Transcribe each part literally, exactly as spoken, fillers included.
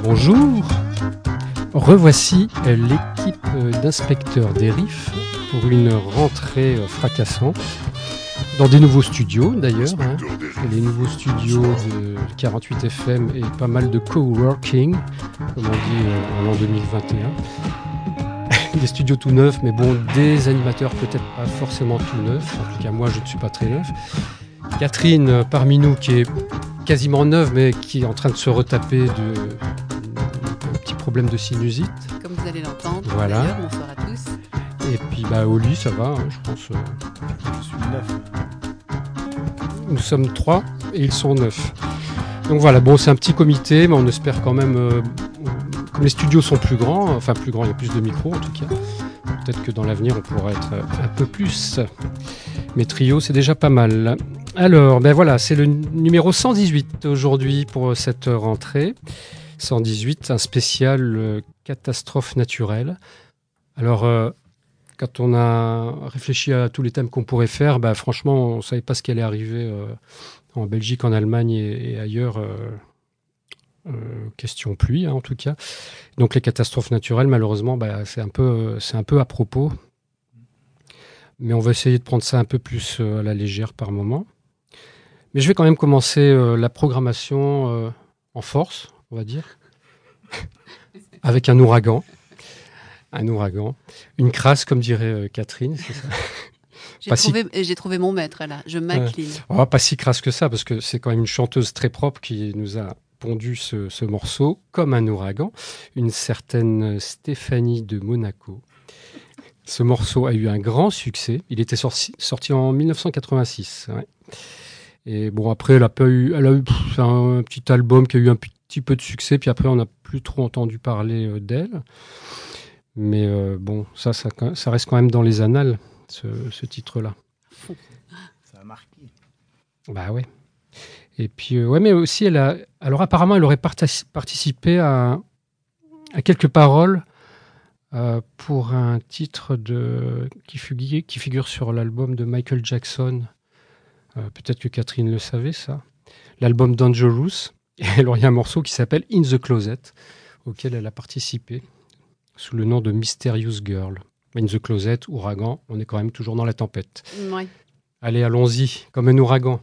Bonjour, revoici l'équipe d'inspecteurs d'Erif pour une rentrée fracassante dans des nouveaux studios d'ailleurs, hein. Les nouveaux studios de quarante-huit F M et pas mal de coworking, comme on dit euh, en l'an deux mille vingt et un. Des studios tout neufs, mais bon, des animateurs peut-être pas forcément tout neufs, en tout cas moi je ne suis pas très neuf. Catherine euh, parmi nous qui est quasiment neuve mais qui est en train de se retaper de un petit problème de sinusite. Comme vous allez l'entendre, voilà. D'ailleurs, bonsoir à tous. Et puis bah Oli, ça va, hein, je pense. Euh... Je suis neuf. Nous sommes trois et ils sont neuf. Donc voilà, bon c'est un petit comité, mais on espère quand même, euh, comme les studios sont plus grands, enfin plus grands, il y a plus de micros en tout cas, peut-être que dans l'avenir on pourra être un peu plus. Mais trio c'est déjà pas mal. Alors ben voilà, c'est le numéro cent dix-huit aujourd'hui pour cette rentrée. cent dix-huit, un spécial euh, catastrophe naturelle. Alors euh, quand on a réfléchi à tous les thèmes qu'on pourrait faire, bah, franchement, on ne savait pas ce qui allait arriver euh, en Belgique, en Allemagne et, et ailleurs. Euh, euh, question pluie, hein, en tout cas. Donc les catastrophes naturelles, malheureusement, bah, c'est un peu, c'est un peu à propos. Mais on va essayer de prendre ça un peu plus euh, à la légère par moment. Mais je vais quand même commencer euh, la programmation euh, en force, on va dire, avec un ouragan. Un ouragan. Une crasse, comme dirait euh, Catherine, c'est ça. J'ai trouvé, si... j'ai trouvé mon maître, là. Je m'incline. Euh, oh, pas si crasse que ça, parce que c'est quand même une chanteuse très propre qui nous a pondu ce, ce morceau, comme un ouragan. Une certaine Stéphanie de Monaco. Ce morceau a eu un grand succès. Il était sorti, sorti en dix-neuf cent quatre-vingt-six. Ouais. Et bon, après, elle a, pas eu, elle a eu pff, un, un petit album qui a eu un petit peu de succès, puis après, on n'a plus trop entendu parler euh, d'elle. Mais euh, bon, ça, ça, ça reste quand même dans les annales, ce, ce titre-là. Ça a marqué. Bah ouais. Et puis, euh, ouais, mais aussi, elle a. Alors, apparemment, elle aurait partic- participé à, à quelques paroles euh, pour un titre de, qui, figure, qui figure sur l'album de Michael Jackson. Euh, peut-être que Catherine le savait, ça. L'album Dangerous. Et alors, il y a un morceau qui s'appelle In the Closet, auquel elle a participé, sous le nom de Mysterious Girl. In the Closet, ouragan, on est quand même toujours dans la tempête. Oui. Allez, allons-y, comme un ouragan.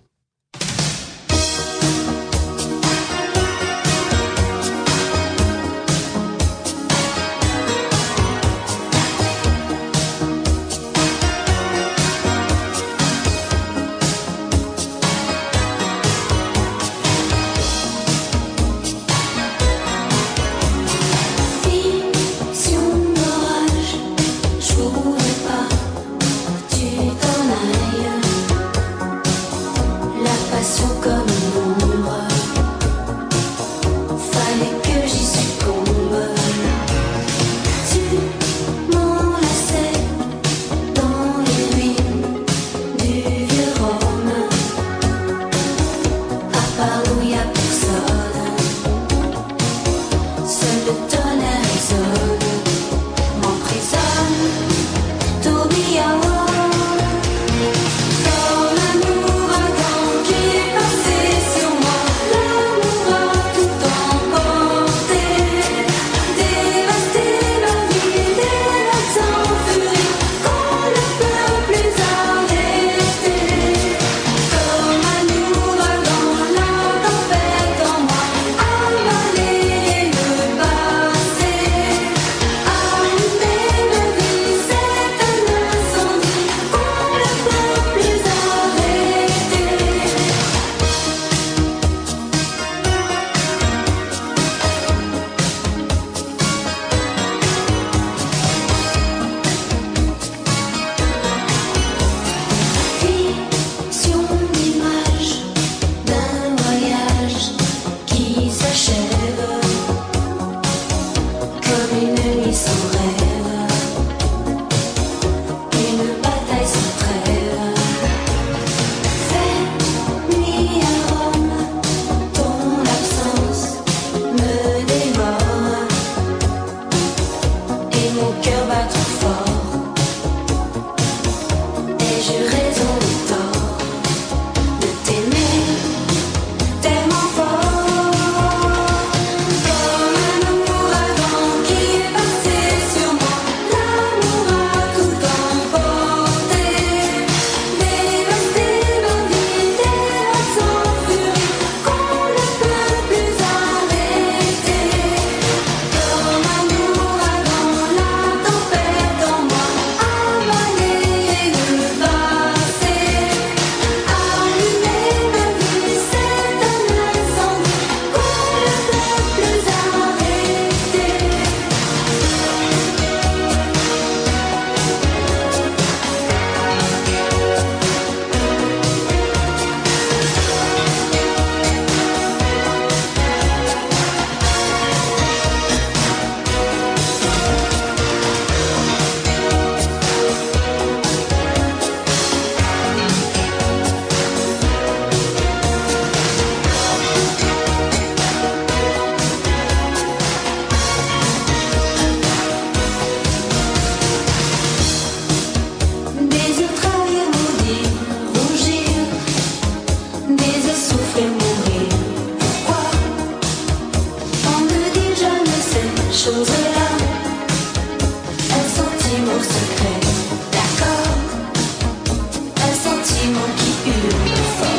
choses-là, un sentiment secret, d'accord, un sentiment qui hurle fort.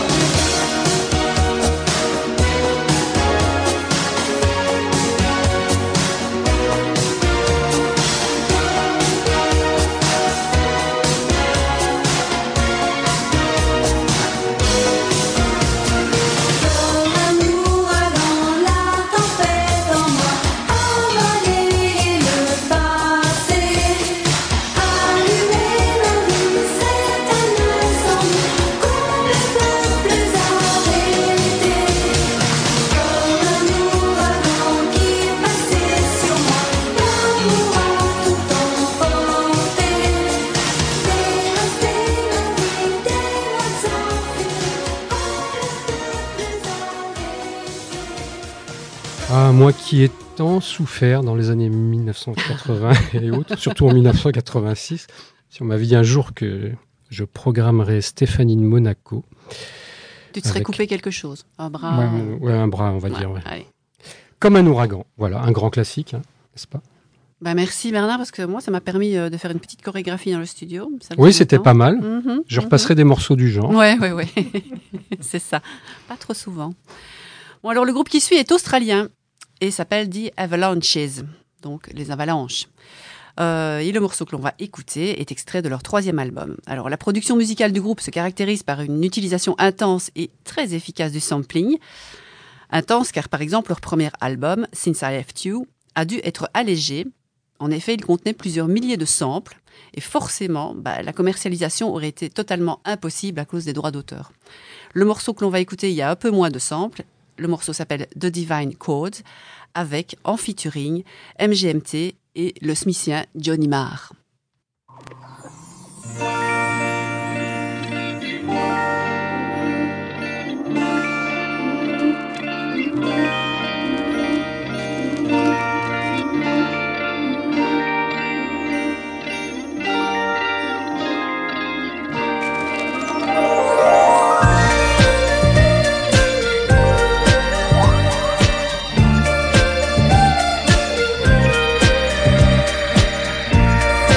Ah, moi qui ai tant souffert dans les années mille neuf cent quatre-vingts et autres, surtout en mille neuf cent quatre-vingt-six, si on m'avait dit un jour que je programmerais Stéphanie de Monaco. Tu te serais avec... coupé quelque chose, un bras. Ouais, ouais, un bras, on va ouais, dire. Ouais. Allez. Comme un ouragan, voilà, un grand classique, hein, n'est-ce pas? Bah merci Bernard, parce que moi, ça m'a permis de faire une petite chorégraphie dans le studio. Ça oui, c'était temps. pas mal. Mm-hmm, je repasserai mm-hmm. des morceaux du genre. Ouais, ouais, ouais. C'est ça. Pas trop souvent. Bon, alors le groupe qui suit est australien et s'appelle The Avalanches, donc les avalanches. Euh, et le morceau que l'on va écouter est extrait de leur troisième album. Alors, la production musicale du groupe se caractérise par une utilisation intense et très efficace du sampling. Intense car, par exemple, leur premier album, Since I Left You, a dû être allégé. En effet, il contenait plusieurs milliers de samples et forcément, bah, la commercialisation aurait été totalement impossible à cause des droits d'auteur. Le morceau que l'on va écouter, il y a un peu moins de samples. Le morceau s'appelle The Divine Chords, avec, en featuring, M G M T et le smithien Johnny Marr. Thank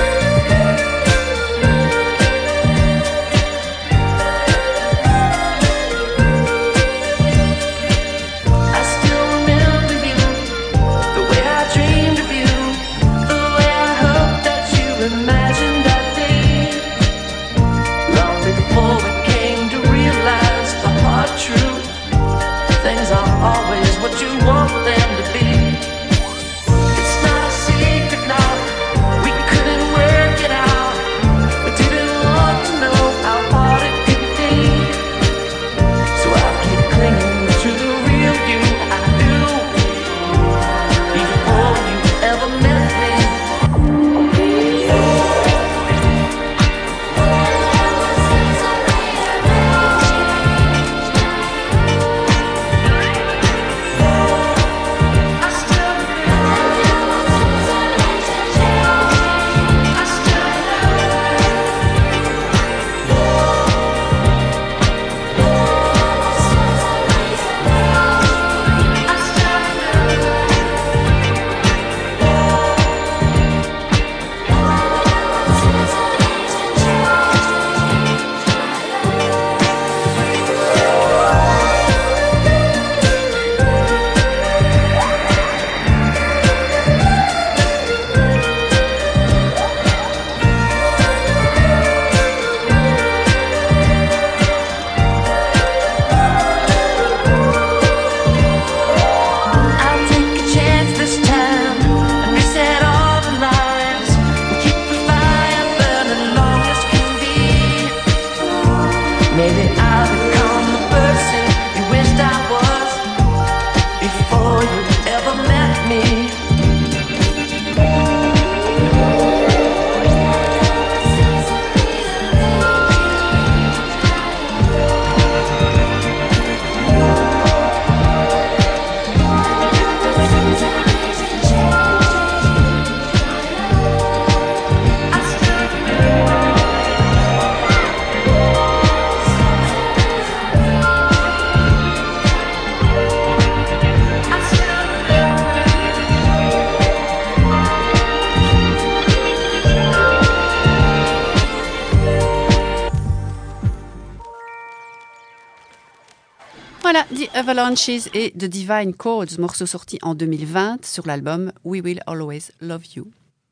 Voilà, The Avalanches et The Divine Chords, morceau sorti en deux mille vingt sur l'album We Will Always Love You.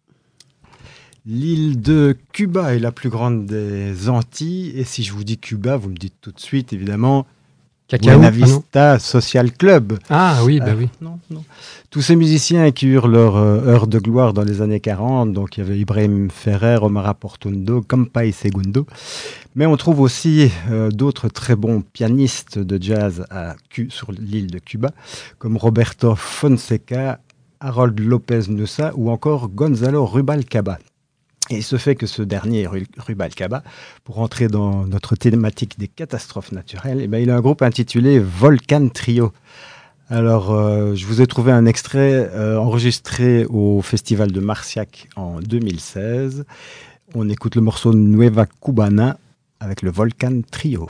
L'île de Cuba est la plus grande des Antilles. Et si je vous dis Cuba, vous me dites tout de suite, évidemment, Cacao. Buena Ah, non. Vista Social Club. Ah oui, bah Euh, oui. Non, non. Tous ces musiciens qui eurent leur euh, heure de gloire dans les années quarante, donc il y avait Ibrahim Ferrer, Omar Portuondo, Compay Segundo. Mais on trouve aussi euh, d'autres très bons pianistes de jazz à Cu- sur l'île de Cuba, comme Roberto Fonseca, Harold Lopez Nussa ou encore Gonzalo Rubalcaba. Et il se fait que ce dernier, Ru- Rubalcaba, pour entrer dans notre thématique des catastrophes naturelles, eh ben, il a un groupe intitulé Volcan Trio. Alors, euh, je vous ai trouvé un extrait euh, enregistré au Festival de Marciac en deux mille seize. On écoute le morceau Nueva Cubana avec le Volcan Trio.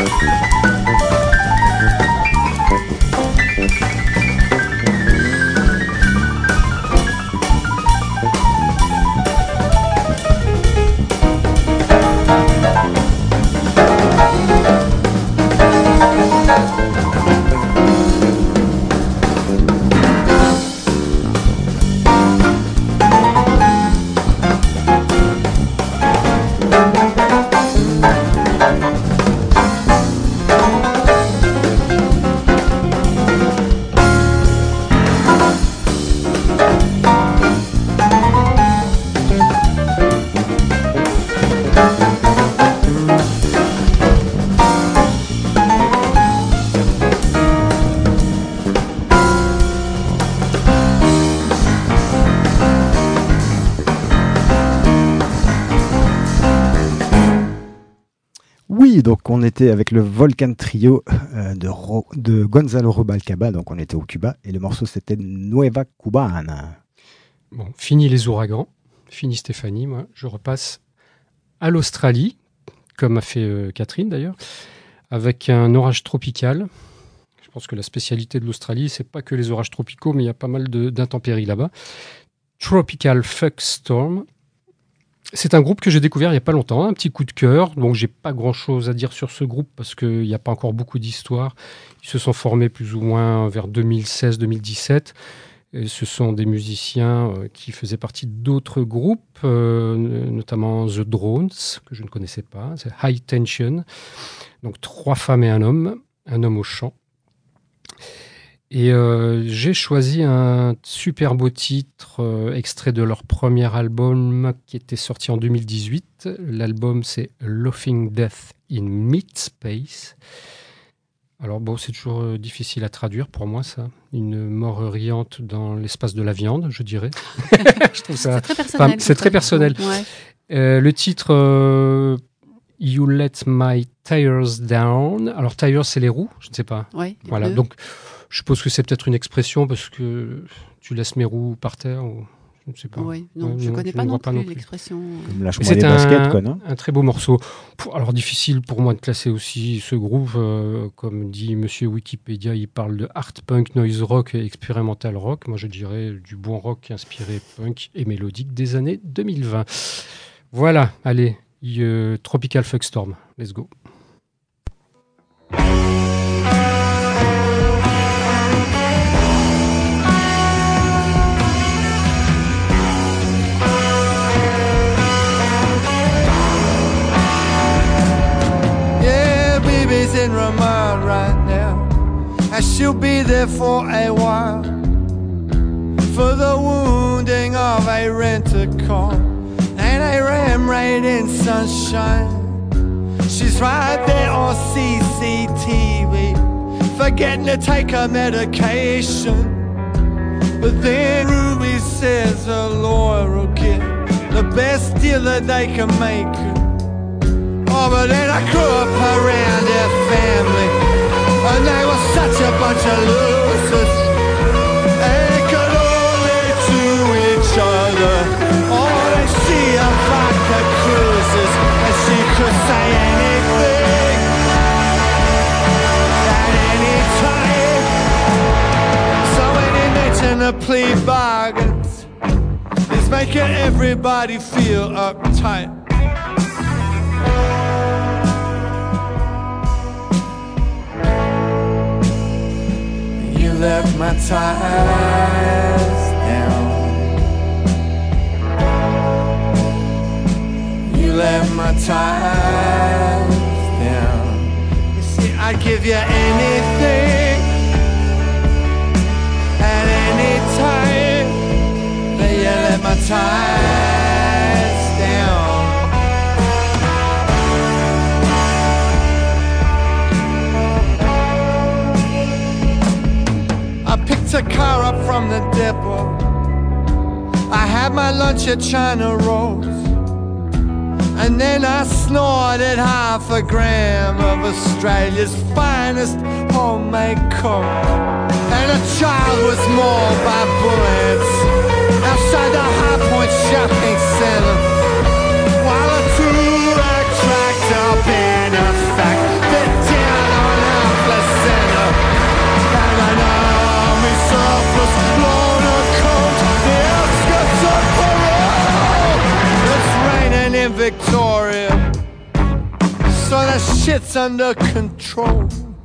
Oui, donc on était avec le Volcan Trio euh, de, Ro- de Gonzalo Rubalcaba, donc on était au Cuba, et le morceau c'était Nueva Cubana. Bon, fini les ouragans, fini Stéphanie, moi je repasse à l'Australie, comme a fait euh, Catherine d'ailleurs, avec un orage tropical. Je pense que la spécialité de l'Australie, c'est pas que les orages tropicaux, mais il y a pas mal de, d'intempéries là-bas. Tropical Fuck Storm. C'est un groupe que j'ai découvert il n'y a pas longtemps, un petit coup de cœur. Donc j'ai pas grand-chose à dire sur ce groupe parce qu'il n'y a pas encore beaucoup d'histoire. Ils se sont formés plus ou moins vers deux mille seize deux mille dix-sept. Et ce sont des musiciens euh, qui faisaient partie d'autres groupes, euh, notamment The Drones, que je ne connaissais pas. C'est High Tension. Donc trois femmes et un homme, un homme au chant. Et euh, j'ai choisi un super beau titre euh, extrait de leur premier album qui était sorti en deux mille dix-huit. L'album c'est Laughing Death in Mid-Space. Alors bon, c'est toujours euh, difficile à traduire pour moi ça. Une mort riante dans l'espace de la viande, je dirais. Je trouve ça. C'est très personnel. Enfin, c'est très personnel. Ouais. Euh, le titre euh, You Let My Tires Down. Alors tires c'est les roues, je ne sais pas. Ouais, les Voilà, pneus. donc je suppose que c'est peut-être une expression parce que tu laisses mes roues par terre ou je ne sais pas. Oui, non, Ouais, je ne non, connais je pas ne non vois pas plus, non plus. l'expression. Comme Mais lâche-moi les c'est baskets, un, quoi, non? un très beau morceau. Pour- Alors difficile pour moi de classer aussi ce groupe, euh, comme dit Monsieur Wikipédia, il parle de art punk, noise rock et expérimental rock. Moi je dirais du bon rock inspiré punk et mélodique des années deux mille vingt. Voilà, allez, euh, Tropical Fuck Storm, let's go. Yeah, baby's in Ramon right now, and she'll be there for a while. For the wounding of a rent-a-car and a ram raid in sunshine. She's right there on C C T V, forgetting to take her medication. But then Ruby says her lawyer will get the best deal that they can make. Oh, but then I grew up around their family, and they were such a bunch of losers. They could only do each other. Oh, they see a vodka cruises, and she could say anything at any time. So when he mentioned the plea bargains, it's making everybody feel uptight. You left my tires down. You left my tires down. You see, I'd give you anything at any time, but you left my tires down. I picked a car up from the depot. I had my lunch at China Rose, and then I snorted half a gram of Australia's finest homemade coke. And a child was mauled by bullets outside the High Point shopping center, while a two-rack tracked up in a fact that shit's under control.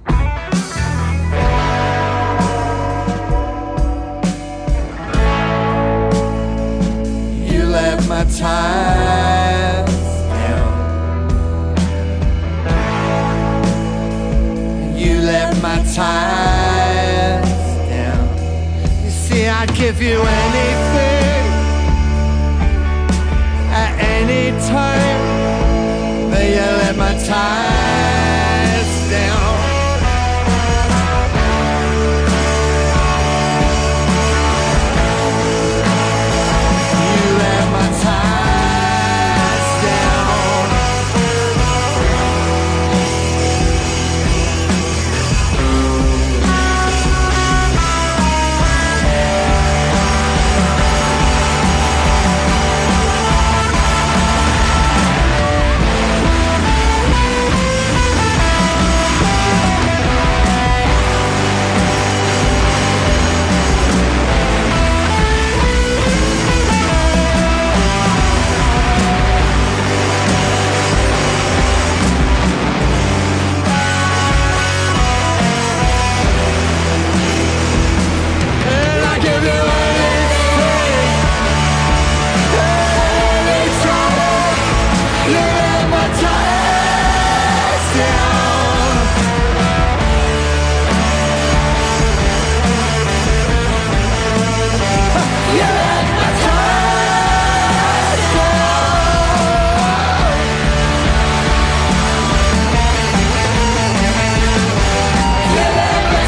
You let my ties down. You let my ties down. You see, I'd give you anything at any time, but you let my ties down. You let my ties down. And I give you anything, anytime. You let my ties down. You let my ties down. You let my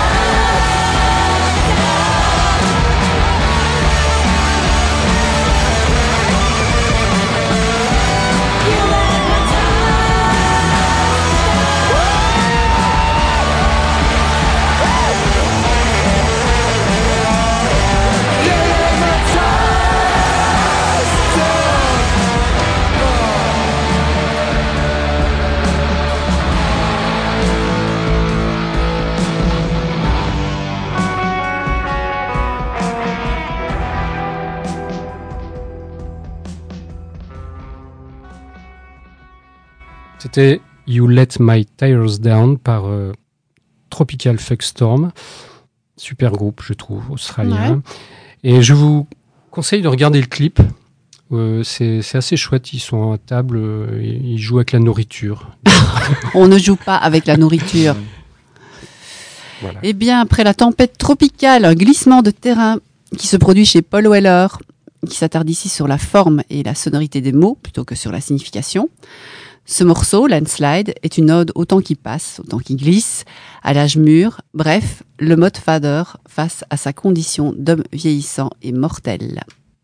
C'était You Let My Tires Down par euh, Tropical Fuckstorm. Super groupe, je trouve, australien. Ouais. Et je vous conseille de regarder le clip. Euh, c'est, c'est assez chouette. Ils sont à table, euh, ils jouent avec la nourriture. On ne joue pas avec la nourriture. Voilà. Eh bien, après la tempête tropicale, un glissement de terrain qui se produit chez Paul Weller, qui s'attarde ici sur la forme et la sonorité des mots plutôt que sur la signification. Ce morceau, Landslide, est une ode au temps qui passe, au temps qui glisse, à l'âge mûr, bref, le mode fader face à sa condition d'homme vieillissant et mortel.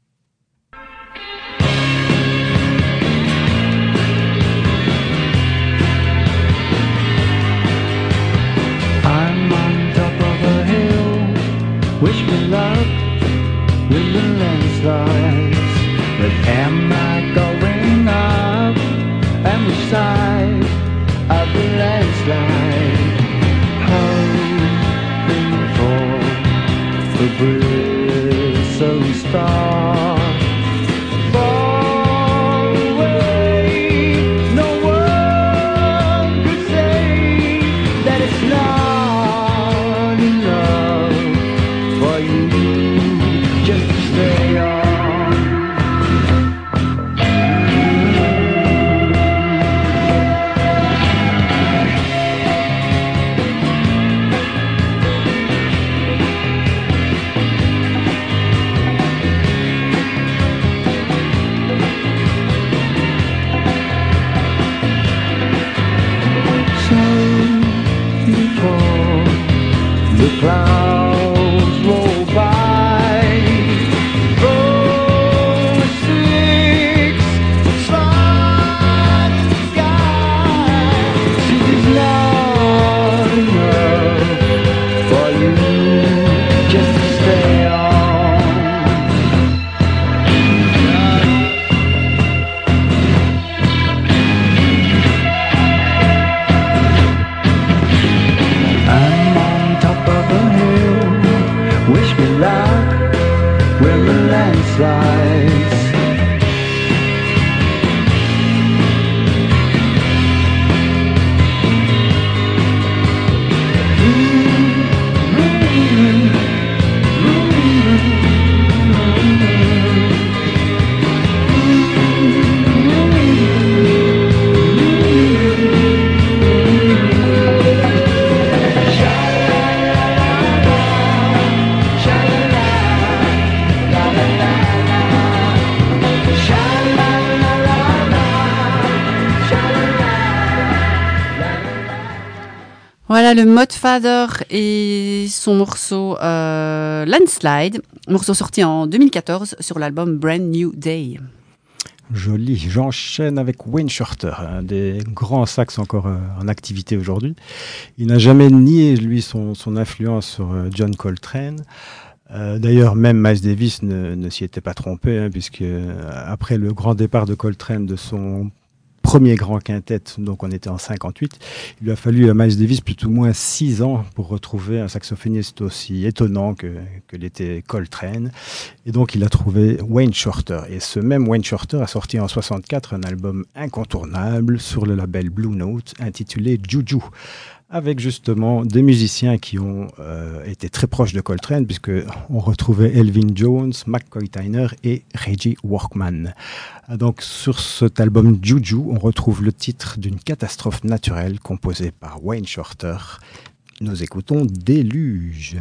I'm on top of a hill, wish me luck with the landslides. But am I going up? And which side of the landslide? Hoping for the bristle star. Far away, no one could say that it's not enough for you just to stay on. Voilà le Modfather et son morceau euh, Landslide, morceau sorti en deux mille quatorze sur l'album Brand New Day. Joli. J'enchaîne avec Wayne Shorter, un des grands sax encore euh, en activité aujourd'hui. Il n'a jamais nié, lui, son, son influence sur euh, John Coltrane. Euh, d'ailleurs, même Miles Davis ne, ne s'y était pas trompé, hein, puisque euh, après le grand départ de Coltrane de son premier grand quintet, donc on était en cinquante-huit, il lui a fallu à Miles Davis plus ou moins six ans pour retrouver un saxophoniste aussi étonnant que, que l'était Coltrane. Et donc il a trouvé Wayne Shorter. Et ce même Wayne Shorter a sorti en soixante-quatre un album incontournable sur le label Blue Note intitulé Juju, avec justement des musiciens qui ont euh, été très proches de Coltrane, puisque on retrouvait Elvin Jones, McCoy Tyner et Reggie Workman. Donc sur cet album Juju, on retrouve le titre d'une catastrophe naturelle composée par Wayne Shorter. Nous écoutons Déluge.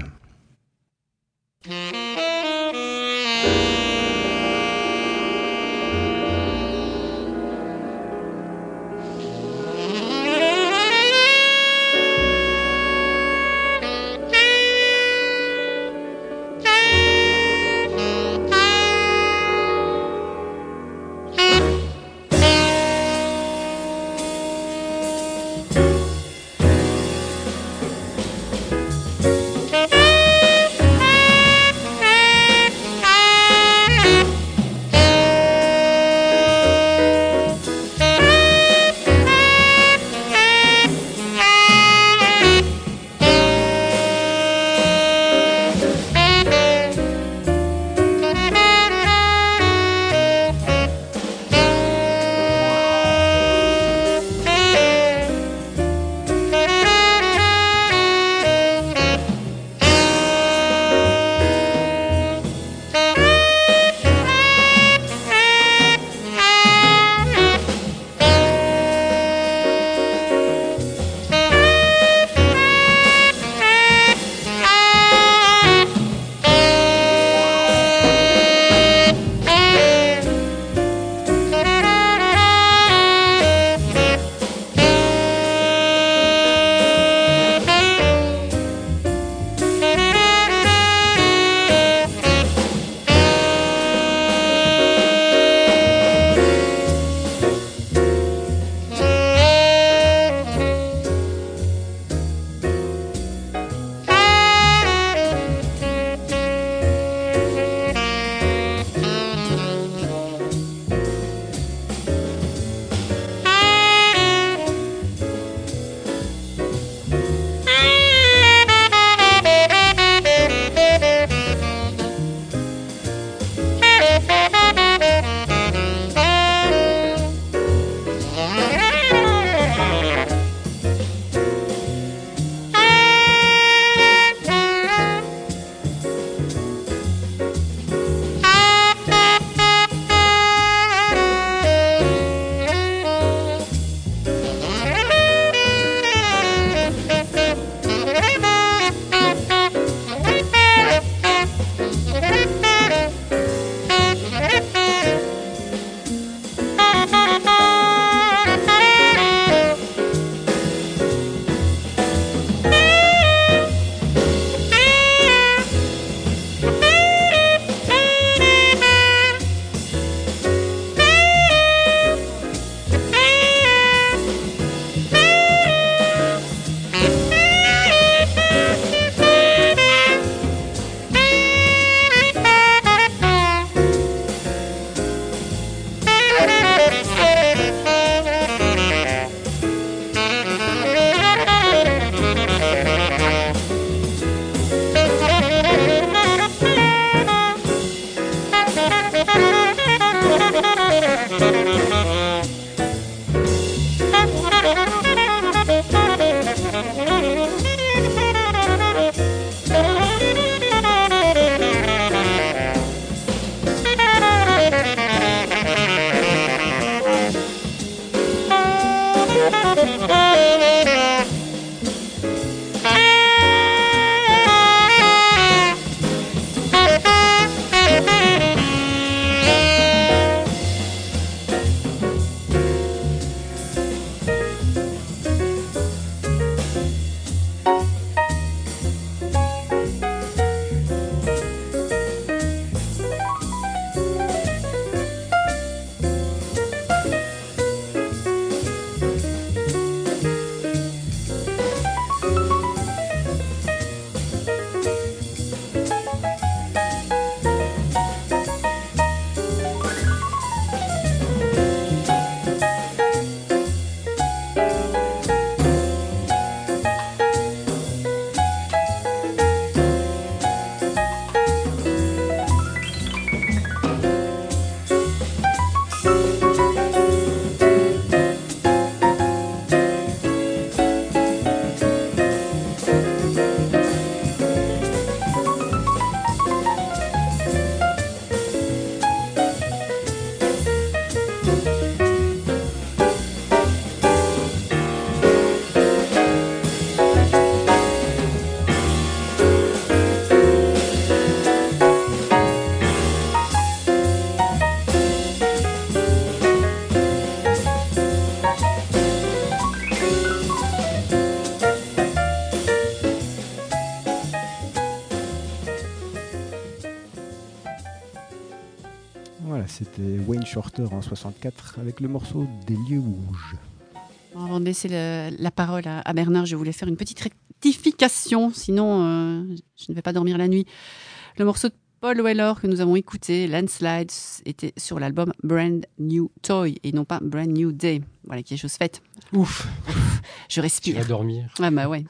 c'était Wayne Shorter en soixante-quatre avec le morceau Des lieux rouges. Avant de laisser le- la parole à, à Bernard, je voulais faire une petite rectification, sinon euh, je ne vais pas dormir la nuit. Le morceau de Paul Weller que nous avons écouté, Landslides, était sur l'album Brand New Toy et non pas Brand New Day. Voilà, qui est chose faite. Ouf, Je tu respire. vas dormir. Ah bah ouais,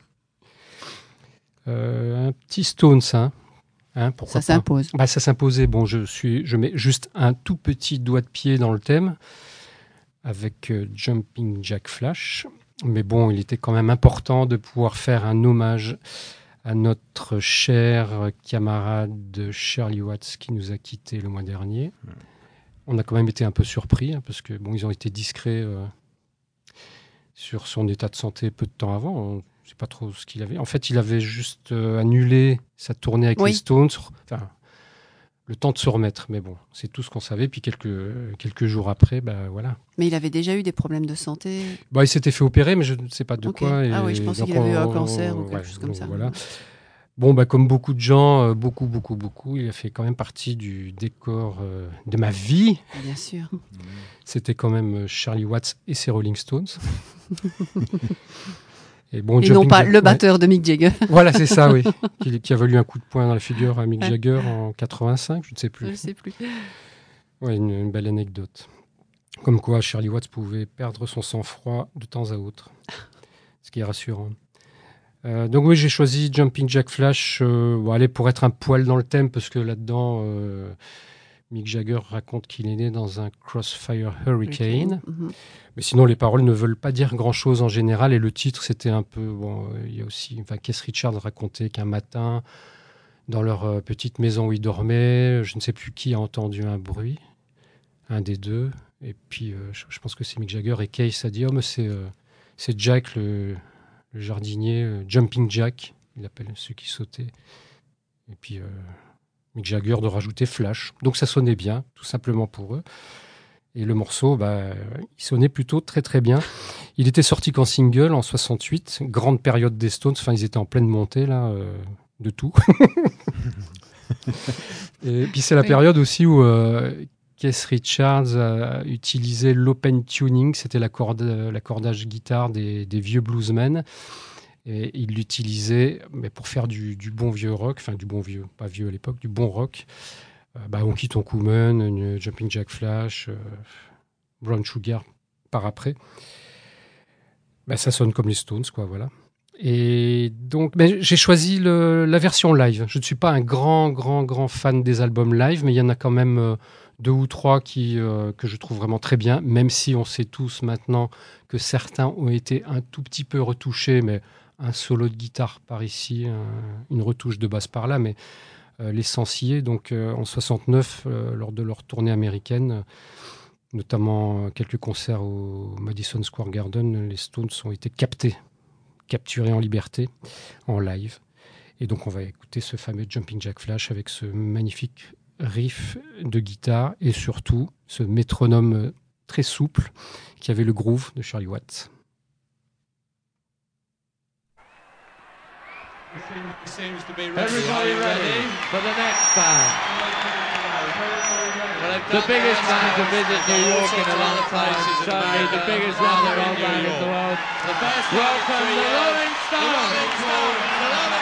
Euh, un petit Stones, hein, hein pourquoi ça pas. s'impose. Bah, ça s'imposait. Bon, je, suis, je mets juste un tout petit doigt de pied dans le thème avec euh, Jumping Jack Flash. Mais bon, il était quand même important de pouvoir faire un hommage à notre cher camarade Charlie Watts qui nous a quittés le mois dernier. On a quand même été un peu surpris hein, parce que bon, ils ont été discrets euh, sur son état de santé peu de temps avant. On ne sait pas trop ce qu'il avait. En fait, il avait juste euh, annulé sa tournée avec Oui. les Stones. Enfin, le temps de se remettre. Mais bon, c'est tout ce qu'on savait. Puis quelques, euh, quelques jours après, bah, voilà. Mais il avait déjà eu des problèmes de santé. Bah, il s'était fait opérer, mais je ne sais pas de Ok. quoi. Ah oui, je pensais donc qu'il avait eu un on- cancer ou quelque ouais, chose comme donc ça. Voilà. Bon, bah, comme beaucoup de gens, euh, beaucoup, beaucoup, beaucoup, il a fait quand même partie du décor euh, de ma vie. Bien sûr. C'était quand même euh, Charlie Watts et ses Rolling Stones. et bon, Et non Jumping pas Jack- le ouais. batteur de Mick Jagger. Voilà, c'est ça, oui. qui, qui a valu un coup de poing dans la figure à Mick Ouais. Jagger en quatre-vingt-cinq, je ne sais Je plus. ne sais plus. Ouais, une, une belle anecdote. Comme quoi, Charlie Watts pouvait perdre son sang-froid de temps à autre. Ce qui est rassurant. Euh, donc oui, j'ai choisi Jumping Jack Flash euh, bon, allez, pour être un poil dans le thème, parce que là-dedans, euh, Mick Jagger raconte qu'il est né dans un Crossfire Hurricane. Mhm. Mais sinon, les paroles ne veulent pas dire grand-chose en général. Et le titre, c'était un peu... Bon, euh, il y a aussi... Enfin, Keith Richards racontait qu'un matin, dans leur euh, petite maison où ils dormaient, je ne sais plus qui a entendu un bruit. Un des deux. Et puis, euh, je, je pense que c'est Mick Jagger. Et Keith a dit, oh, mais c'est, euh, c'est Jack, le, le jardinier, euh, Jumping Jack. Il appelle ceux qui sautaient. Et puis, euh, Mick Jagger de rajouter Flash. Donc, ça sonnait bien, tout simplement pour eux. Et le morceau, bah, il sonnait plutôt très très bien. Il était sorti qu'en single en soixante-huit, grande période des Stones. Enfin, ils étaient en pleine montée là, euh, de tout. Et puis c'est la Oui. période aussi où euh, Keith Richards a utilisé l'open tuning, c'était l'accorde- l'accordage guitare des, des vieux bluesmen. Et il l'utilisait mais pour faire du, du bon vieux rock, enfin du bon vieux, pas vieux à l'époque, du bon rock. Euh, bah, Honky Tonk Woman, une Jumping Jack Flash, euh, Brown Sugar par après. Bah, ça sonne comme les Stones, quoi, voilà. Et donc, mais j'ai choisi le- la version live. Je ne suis pas un grand, grand, grand fan des albums live, mais il y en a quand même euh, deux ou trois qui, euh, que je trouve vraiment très bien, même si on sait tous maintenant que certains ont été un tout petit peu retouchés, mais un solo de guitare par ici, un- une retouche de basse par là, mais euh, l'essentiel. Donc euh, en soixante-neuf, euh, lors de leur tournée américaine, euh, notamment euh, quelques concerts au Madison Square Garden, les Stones ont été captés, capturés en liberté, en live. Et donc on va écouter ce fameux Jumping Jack Flash avec ce magnifique riff de guitare et surtout ce métronome euh, très souple qui avait le groove de Charlie Watts. Everybody ready for the next band? The biggest band to visit New York in a long time, certainly the biggest rock and roll band in the world. Welcome the Rolling Stones!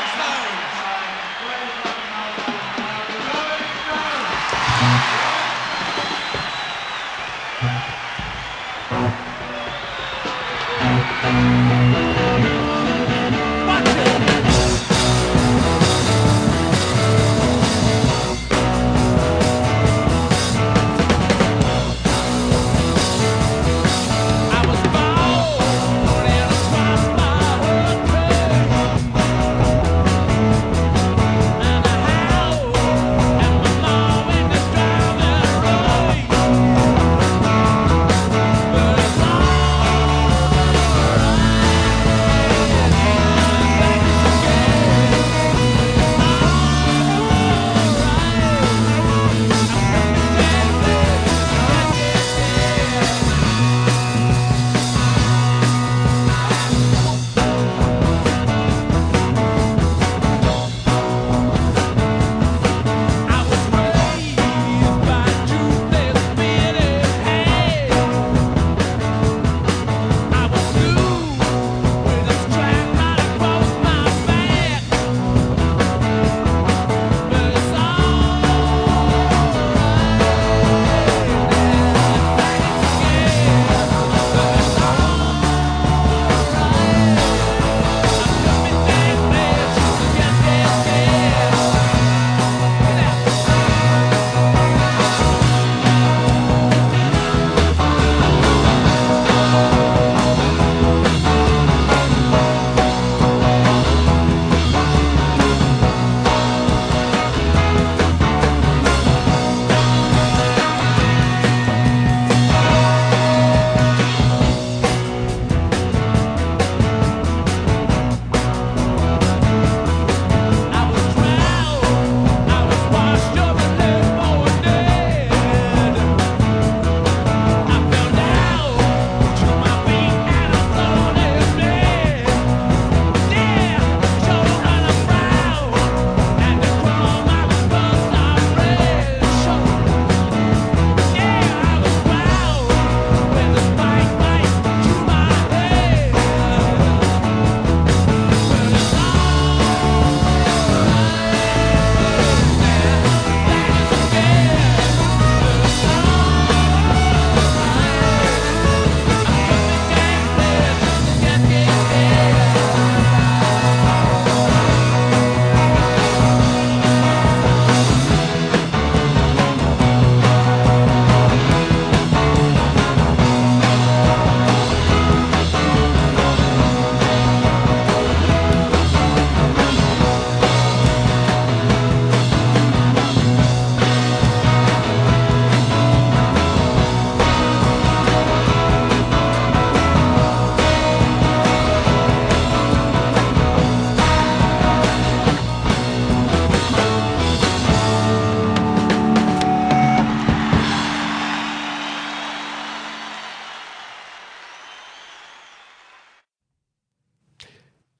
I was born in a crossfire hurricane.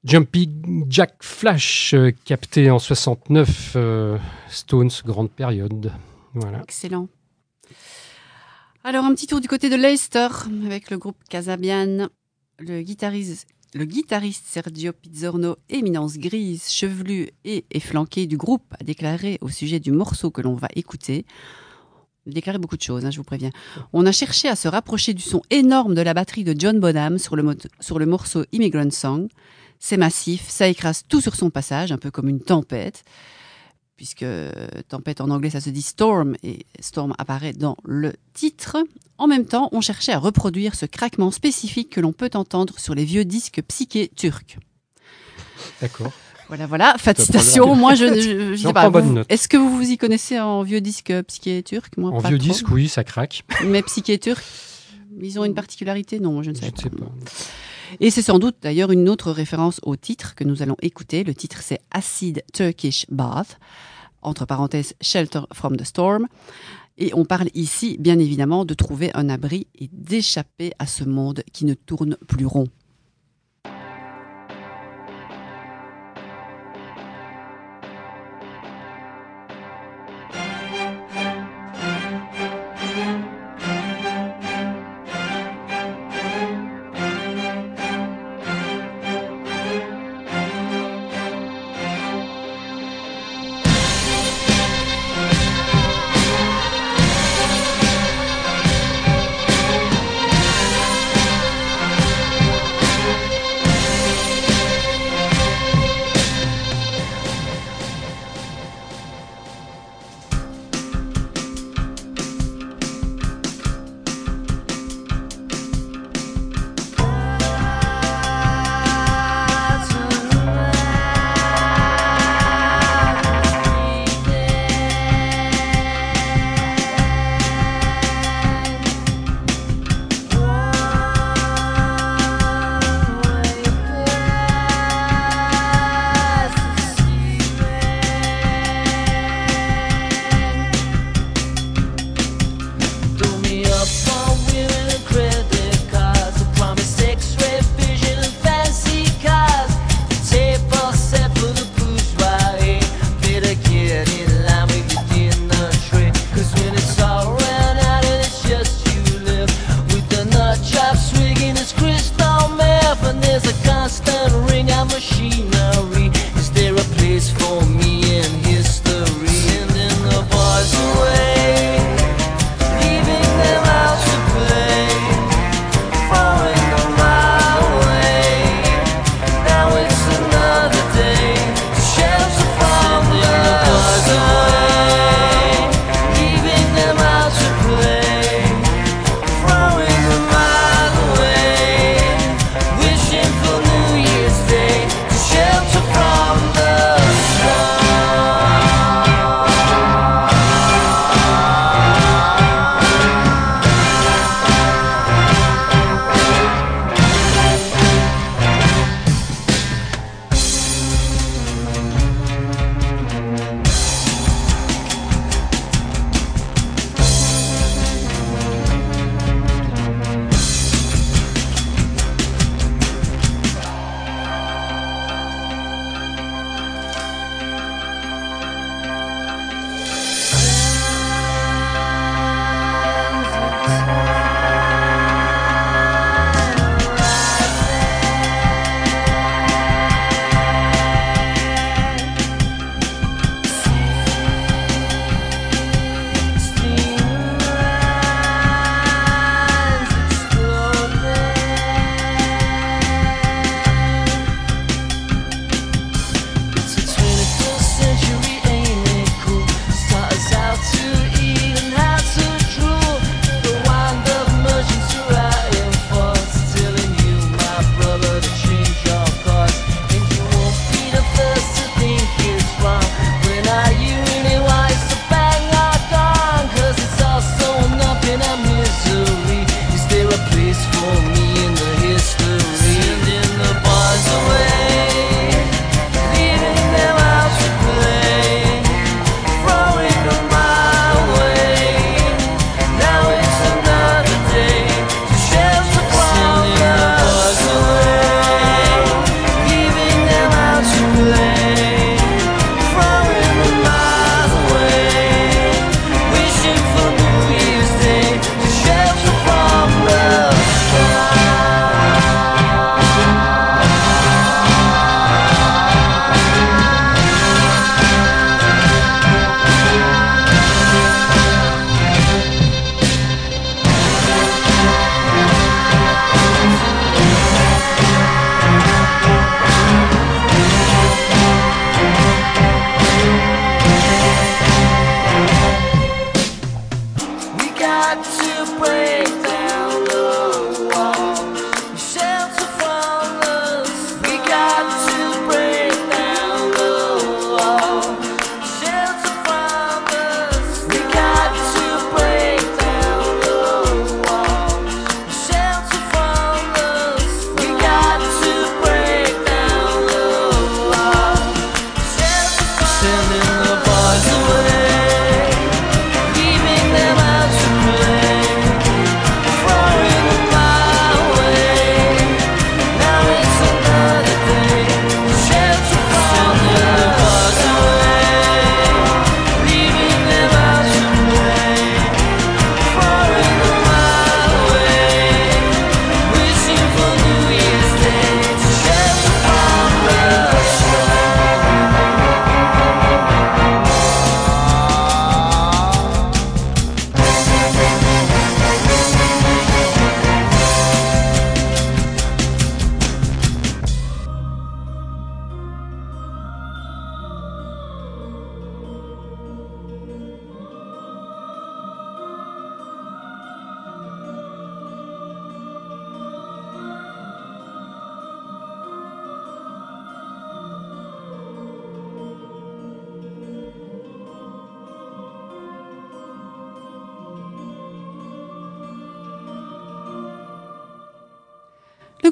Jumping Jack Flash, euh, capté en soixante-neuf, euh, Stones, grande période. Voilà. Excellent. Alors, un petit tour du côté de Leicester, avec le groupe Casabian. Le guitariste, le guitariste Sergio Pizzorno, éminence grise, chevelue et efflanquée du groupe, a déclaré au sujet du morceau que l'on va écouter. Il a déclaré beaucoup de choses, hein, je vous préviens. On a cherché à se rapprocher du son énorme de la batterie de John Bonham sur le, mo- sur le morceau Immigrant Song. C'est massif, ça écrase tout sur son passage, un peu comme une tempête, puisque tempête en anglais ça se dit storm, et storm apparaît dans le titre. En même temps, on cherchait à reproduire ce craquement spécifique que l'on peut entendre sur les vieux disques psyché turcs. D'accord. Voilà, voilà, félicitations. Moi, je, je, je sais J'en pas. prends bonne vous- note. Est-ce que vous vous y connaissez en vieux disque psyché turc? Moi, En pas vieux trop. disque, oui, ça craque. Mais psyché turc, ils ont une particularité? Non, je ne Je sais ne pas. sais pas. Et c'est sans doute d'ailleurs une autre référence au titre que nous allons écouter. Le titre, c'est Acid Turkish Bath, entre parenthèses Shelter from the Storm. Et on parle ici, bien évidemment, de trouver un abri et d'échapper à ce monde qui ne tourne plus rond. Thank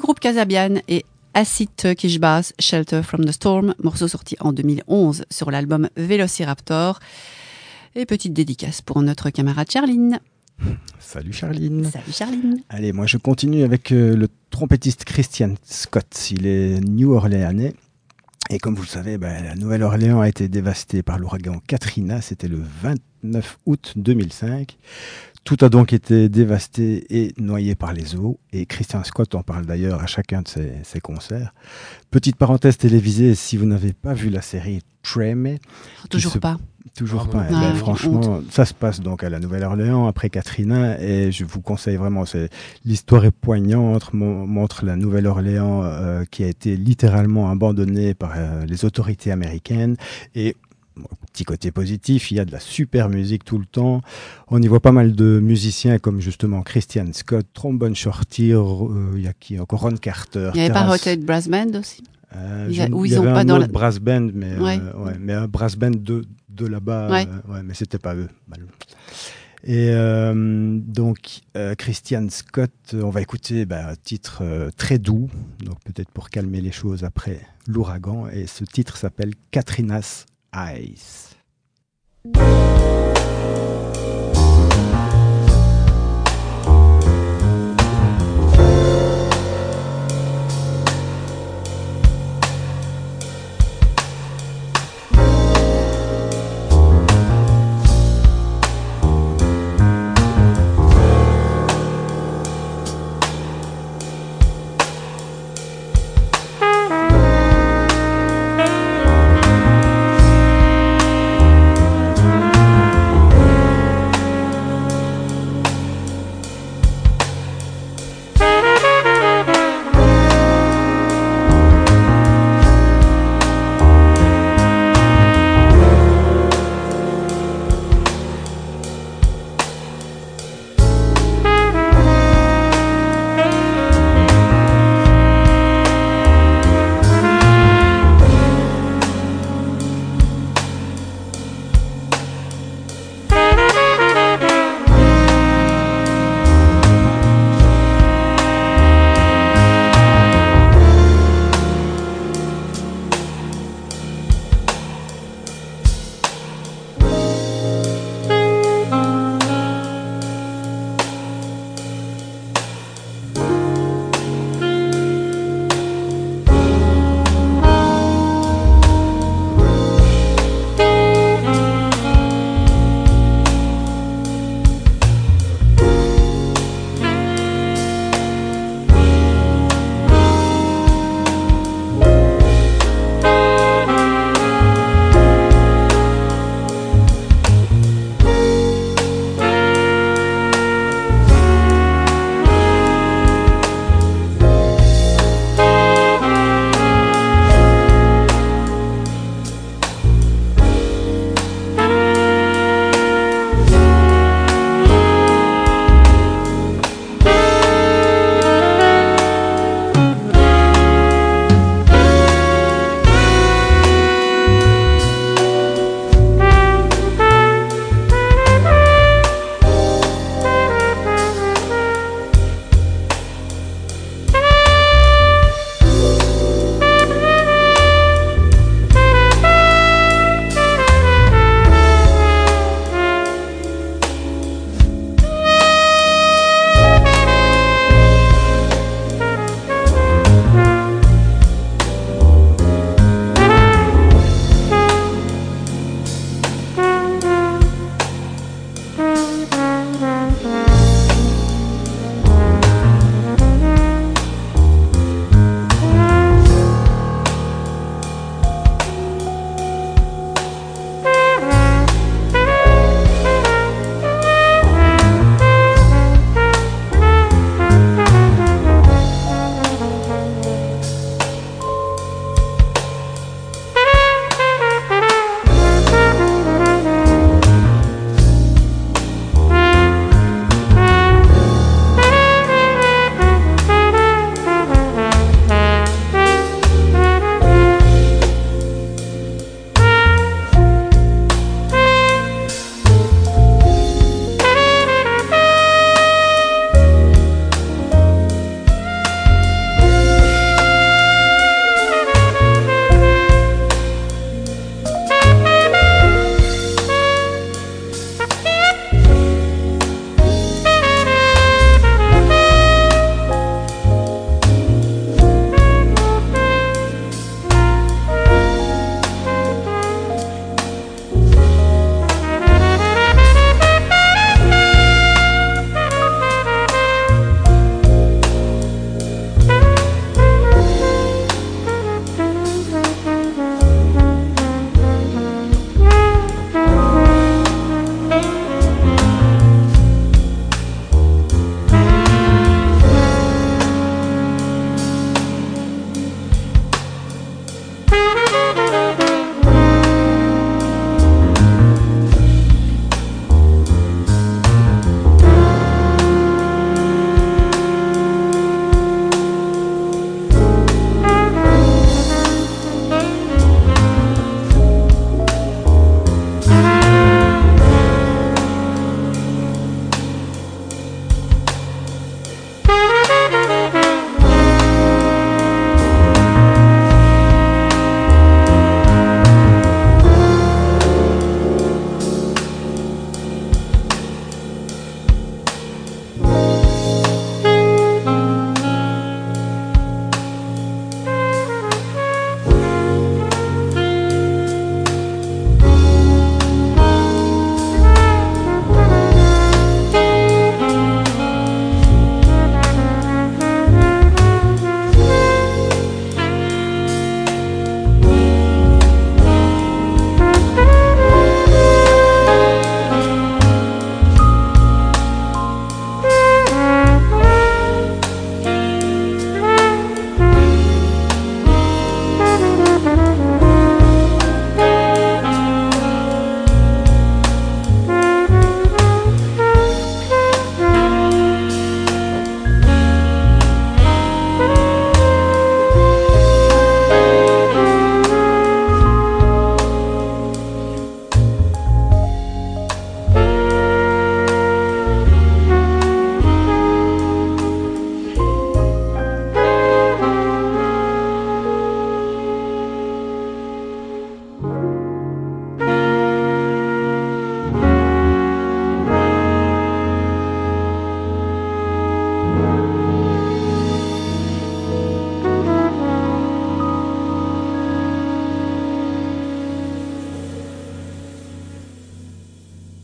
groupe Casabian et Acid Turkish Bass, Shelter from the Storm, morceau sorti en deux mille onze sur l'album Velociraptor. Et petite dédicace pour notre camarade Charline. Salut Charline. Salut Charline. Allez, moi je continue avec euh, le trompettiste Christian Scott. Il est New-Orléanais. Et comme vous le savez, ben, la Nouvelle-Orléans a été dévastée par l'ouragan Katrina. C'était le vingt-neuf août deux mille cinq. Tout a donc été dévasté et noyé par les eaux. Et Christian Scott en parle d'ailleurs à chacun de ses, ses concerts. Petite parenthèse télévisée, si vous n'avez pas vu la série Treme... Toujours se... pas. Toujours Ah, pas. non. Eh ben, Ah, franchement, honte. ça se passe donc à la Nouvelle-Orléans après Katrina et je vous conseille vraiment. C'est, l'histoire est poignante, mon, montre la Nouvelle-Orléans euh, qui a été littéralement abandonnée par euh, les autorités américaines et bon, petit côté positif, il y a de la super musique tout le temps. On y voit pas mal de musiciens comme justement Christian Scott, trombone shorty, euh, il y a qui encore Ron Carter. Il n'y avait pas Terrace- Rotate Brass Band aussi? euh, Il y a- je- où il ils y ont avait pas un dans autre la- brass band, mais, Ouais. euh, ouais, mais un brass band de, de là-bas, Ouais. euh, ouais, mais c'était pas eux. mal. Et euh, donc, euh, Christian Scott, euh, on va écouter bah, un titre euh, très doux, donc peut-être pour calmer les choses après l'ouragan, et ce titre s'appelle Katrina's Eyes. Thank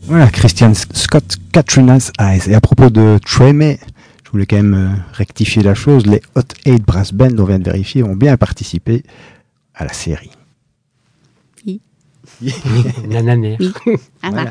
Voilà, Christian Scott, Katrina's Eyes. Et à propos de Treme, je voulais quand même euh, rectifier la chose. Les Hot Eight Brass Band, on vient de vérifier, ont bien participé à la série. Oui. Nananer. Oui. Ah, Voilà.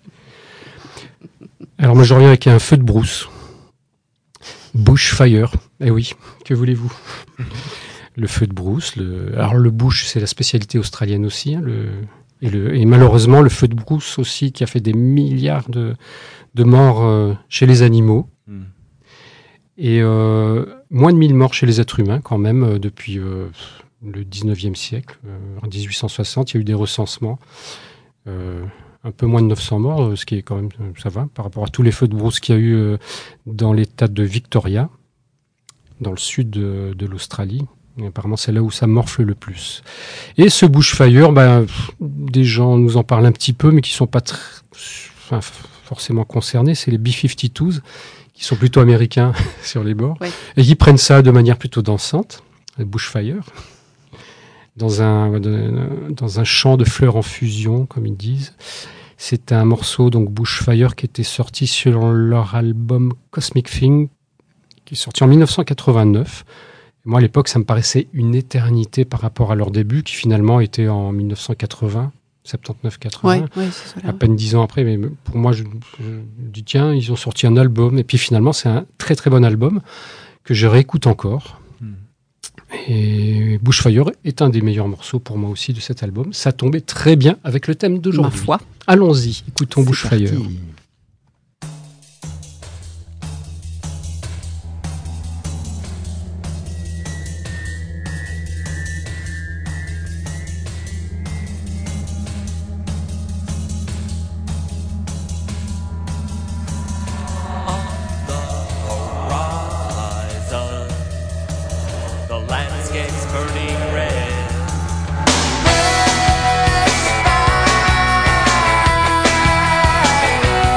Alors moi je reviens avec un feu de brousse. Bushfire. Eh oui, que voulez-vous? Le feu de brousse. Le... Alors le bush, c'est la spécialité australienne aussi. Hein, le... Et, le... Et malheureusement, le feu de brousse aussi qui a fait des milliards de, de morts euh, chez les animaux. Mm. Et euh, moins de mille morts chez les êtres humains quand même euh, depuis euh, le dix-neuvième siècle. Euh, en dix-huit cent soixante, il y a eu des recensements. Euh, un peu moins de neuf cents morts, euh, ce qui est quand même, euh, ça va, par rapport à tous les feux de brousse qu'il y a eu euh, dans l'état de Victoria, dans le sud de, de l'Australie. Et apparemment, c'est là où ça morfle le plus. Et ce bushfire, ben, pff, des gens nous en parlent un petit peu, mais qui ne sont pas tr- enfin, forcément concernés. C'est les B cinquante-deux, qui sont plutôt américains sur les bords, Ouais. et qui prennent ça de manière plutôt dansante, le bushfire, dans un, dans un champ de fleurs en fusion, comme ils disent. C'est un morceau, donc Bushfire, qui était sorti sur leur album Cosmic Thing, qui est sorti en dix-neuf cent quatre-vingt-neuf. Et moi, à l'époque, ça me paraissait une éternité par rapport à leur début, qui finalement était en dix-neuf cent quatre-vingts, soixante-dix-neuf quatre-vingts. Ouais, ouais, c'est ça. À peine dix ans après, mais pour moi, je, je me dis, tiens, ils ont sorti un album. Et puis finalement, c'est un très très bon album que je réécoute encore. Mm. Et Bushfire est un des meilleurs morceaux pour moi aussi de cet album. Ça tombait très bien avec le thème Ma d'aujourd'hui. foi. Allons-y, écoutons C'est Bushfire. parti. horizon. The landscape's burning red. Red sky.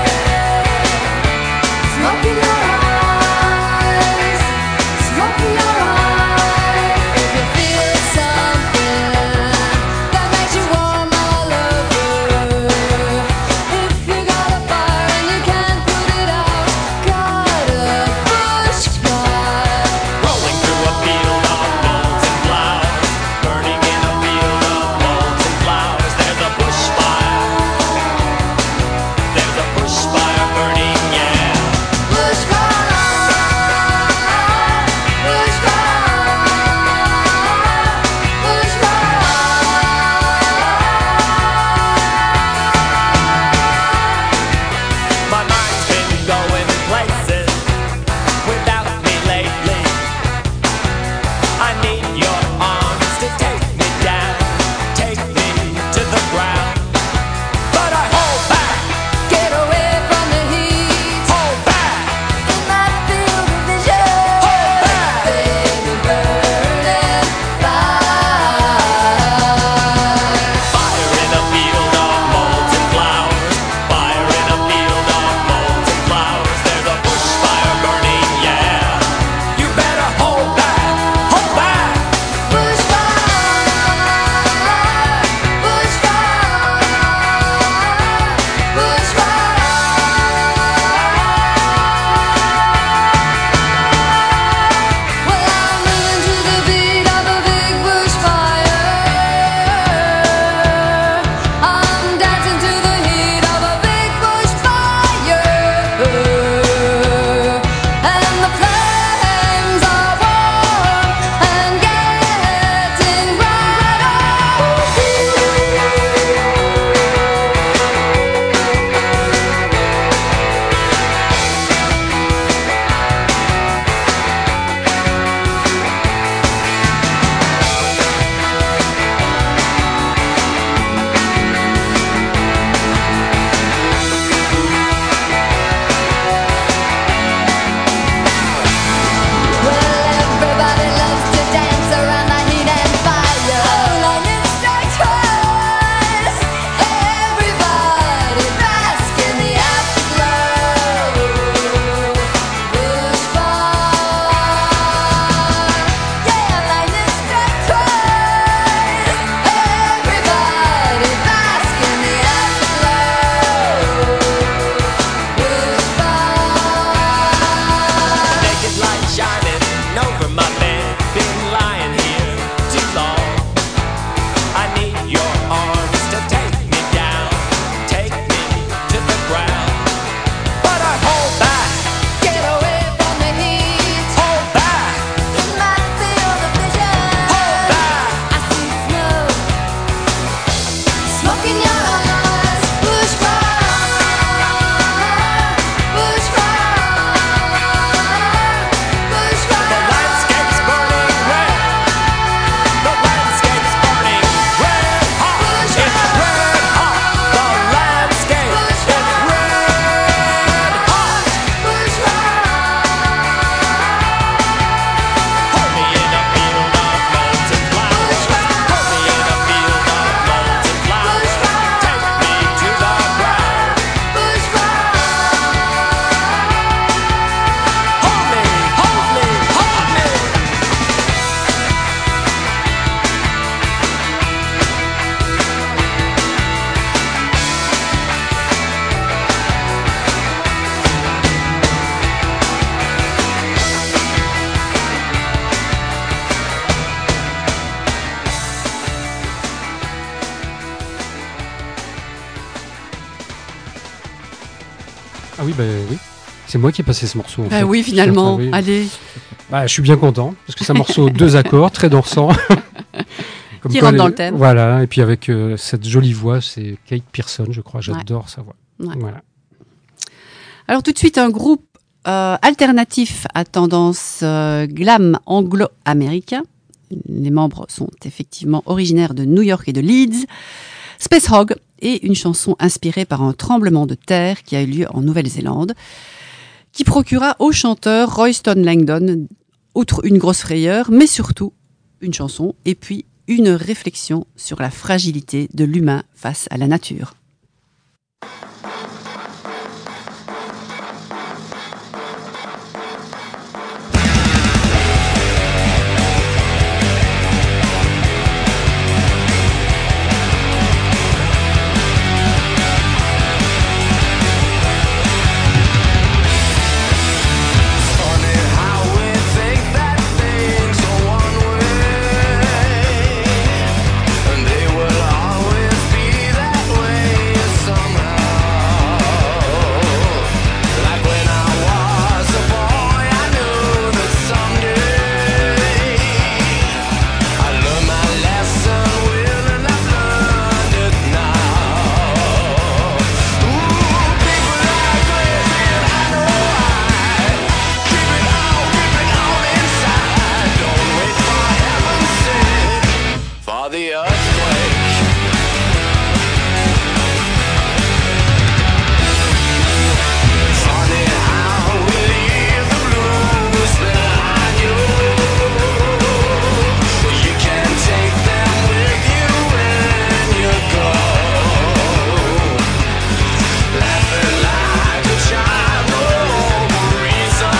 Ah oui, bah oui. C'est moi qui ai passé ce morceau. En Bah fait. oui, finalement. Je suis en train- oui. Allez, Bah, je suis bien content parce que c'est un morceau deux accords, très dansant. Comme Qui quoi, rentre dans les- le thème. Voilà, et puis avec euh, cette jolie voix, c'est Kate Pearson, je crois. J'adore sa voix. Ouais. Voilà. alors tout de suite un groupe euh, alternatif à tendance euh, glam anglo-américain. Les membres sont effectivement originaires de New York et de Leeds. Space Hog et une chanson inspirée par un tremblement de terre qui a eu lieu en Nouvelle-Zélande, qui procura au chanteur Royston Langdon, outre une grosse frayeur, mais surtout une chanson et puis une réflexion sur la fragilité de l'humain face à la nature. Funny how we think that things are one way, and they will always be that way somehow. Like when I was a boy, I knew that someday I'd learn my lesson well, and I've learned it now. Ooh, people are crazy, and I know why. Keep it all, keep it all inside. Don't wait for heaven's sake for the earthquake. Funny how we leave the blues behind you. You can't take them with you when you go. Laughing like a child, no reason.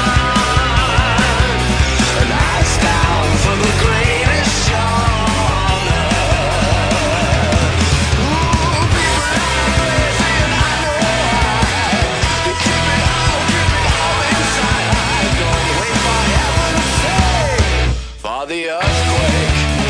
And eyes down for the greatest show on earth. Ooh, people are crazy, and I know why. They keep it all, keep it all inside. Don't wait for heaven's sake for the earthquake.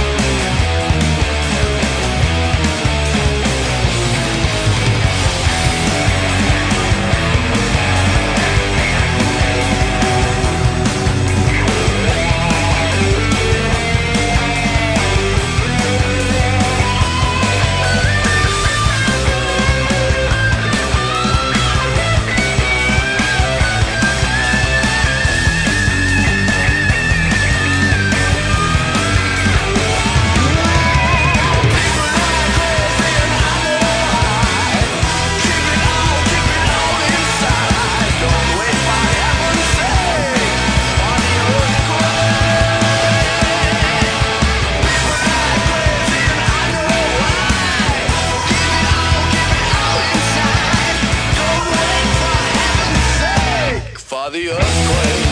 For the earthquake.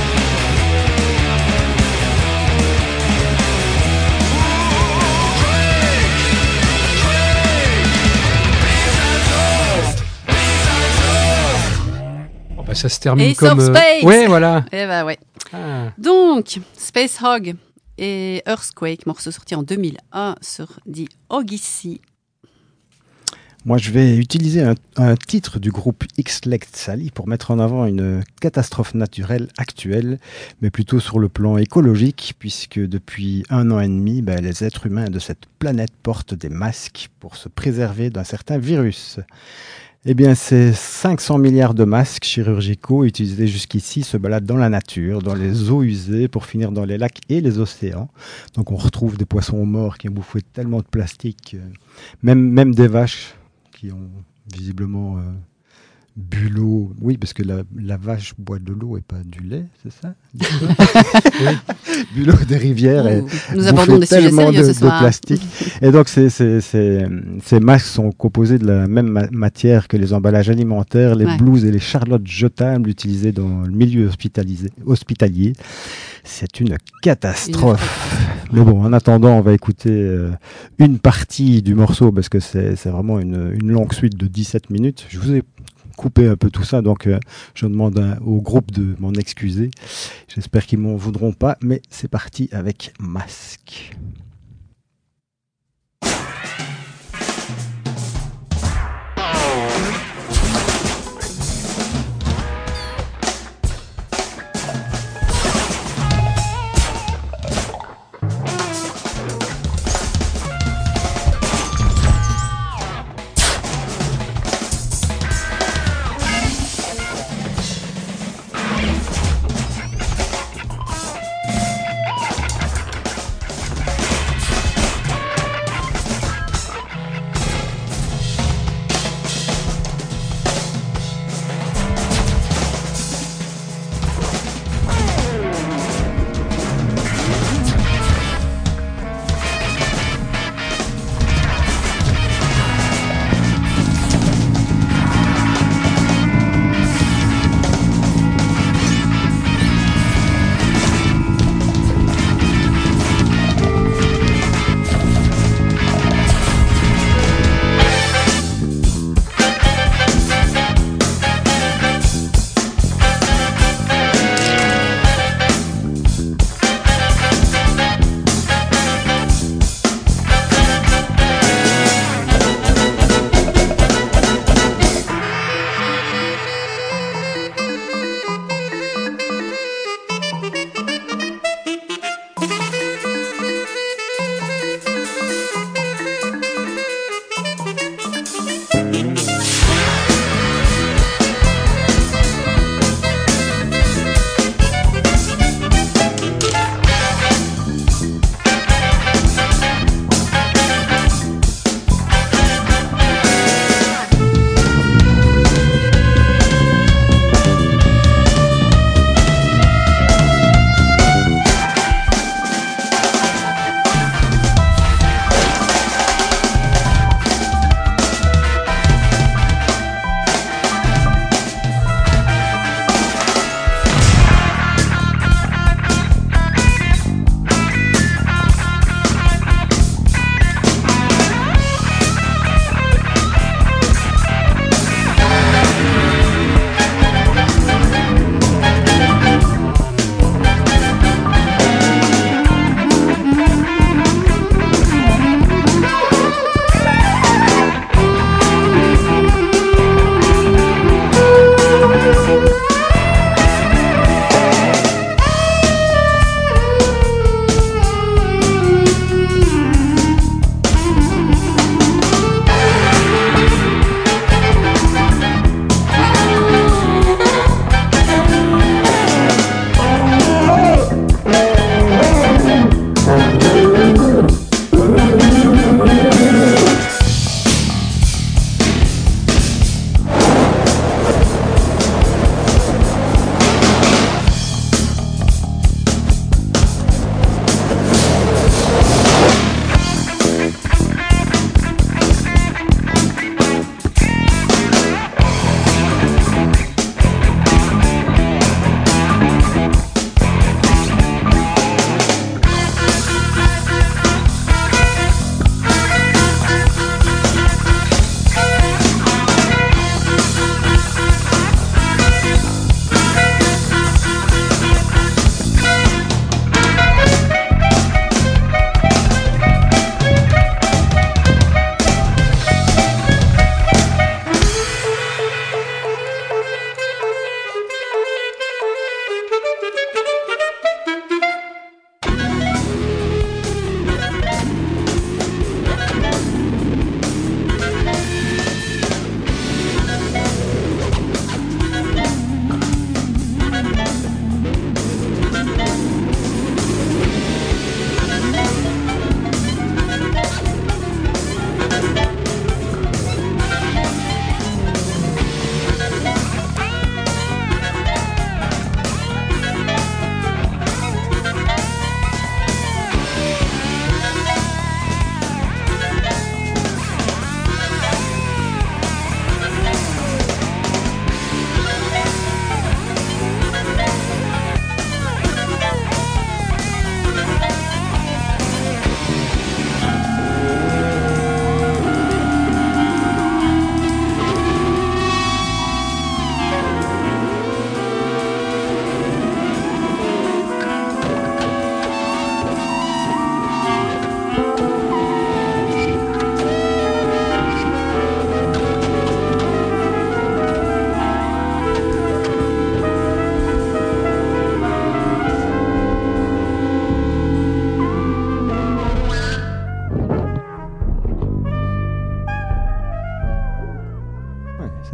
Bon, bah, ça se termine Ace comme. of Spades. Ouais, voilà. Eh ben ouais. Ah. Donc, Space Hog et Earthquake, morceau sorti en deux mille un sur The Odyssey. Moi, je vais utiliser un, un titre du groupe X-Lect Sally pour mettre en avant une catastrophe naturelle actuelle, mais plutôt sur le plan écologique, puisque depuis un an et demi, ben, les êtres humains de cette planète portent des masques pour se préserver d'un certain virus. Eh bien, ces cinq cents milliards de masques chirurgicaux utilisés jusqu'ici se baladent dans la nature, dans les eaux usées, pour finir dans les lacs et les océans. Donc, on retrouve des poissons morts qui ont bouffé tellement de plastique, euh, même, même des vaches qui ont visiblement euh, bu l'eau. Oui, parce que la, la vache boit de l'eau et pas du lait, c'est ça? Bu l'eau des rivières et Ouh, nous abordons des bouffé sujets tellement sérieux de, ce soir. de plastique. Et donc, ces, ces, ces, ces masques sont composés de la même ma- matière que les emballages alimentaires, les Ouais. blouses et les charlottes jetables utilisées dans le milieu hospitalisé, hospitalier. C'est une catastrophe. Mais bon, en attendant, on va écouter euh, une partie du morceau parce que c'est c'est vraiment une, une longue suite de dix-sept minutes. Je vous ai coupé un peu tout ça, donc euh, je demande à- au groupe de m'en excuser. J'espère qu'ils m'en voudront pas, mais c'est parti avec Masque.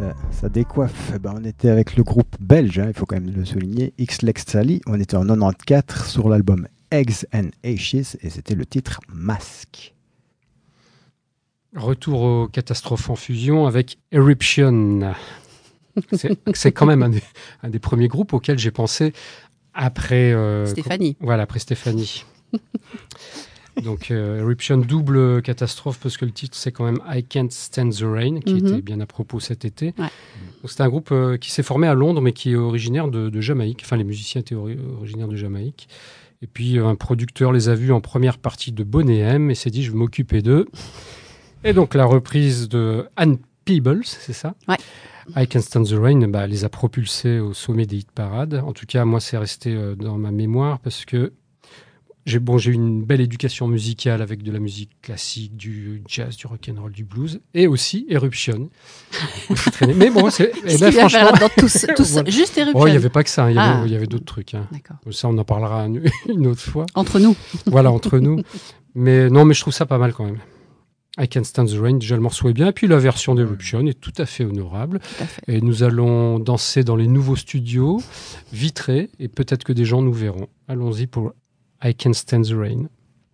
ça, ça décoiffe. Eh ben, on était avec le groupe belge, hein, il faut quand même le souligner, X-Lex Sally. On était en quatre-vingt-quatorze sur l'album Eggs and Ashes et c'était le titre Mask. Retour aux catastrophes en fusion avec Eruption. C'est, c'est quand même un des, un des premiers groupes auxquels j'ai pensé après... euh, Stéphanie. co- Voilà, après Stéphanie. Donc euh, Eruption, double catastrophe parce que le titre c'est quand même I Can't Stand the Rain qui Mhm. était bien à propos cet été. Ouais. Donc c'est un groupe euh, qui s'est formé à Londres mais qui est originaire de, de Jamaïque. Enfin les musiciens étaient ori- originaires de Jamaïque. Et puis euh, un producteur les a vus en première partie de Boney M et s'est dit je vais m'occuper d'eux. Et donc la reprise de Anne Peebles, c'est ça ? Ouais. I Can't Stand the Rain bah, les a propulsés au sommet des hit parades. En tout cas moi c'est resté euh, dans ma mémoire parce que J'ai, bon, j'ai eu une belle éducation musicale avec de la musique classique, du jazz, du rock'n'roll, du blues, et aussi Eruption. Mais bon, c'est, et Ce ben, qu'il vient faire franchement, là-dedans, tous, tous, Voilà. juste Eruption. oh, il n'y avait pas que ça, hein, il y avait, Ah. il y avait d'autres trucs. Hein. D'accord. Ça, on en parlera une, une autre fois. Entre nous. Voilà, entre nous. Mais non, mais je trouve ça pas mal quand même. I Can't Stand the Rain, déjà le morceau est bien, et puis la version d'Eruption est tout à fait honorable. Tout à fait. Et nous allons danser dans les nouveaux studios, vitrés, et peut-être que des gens nous verront. Allons-y pour I Can't Stand the Rain.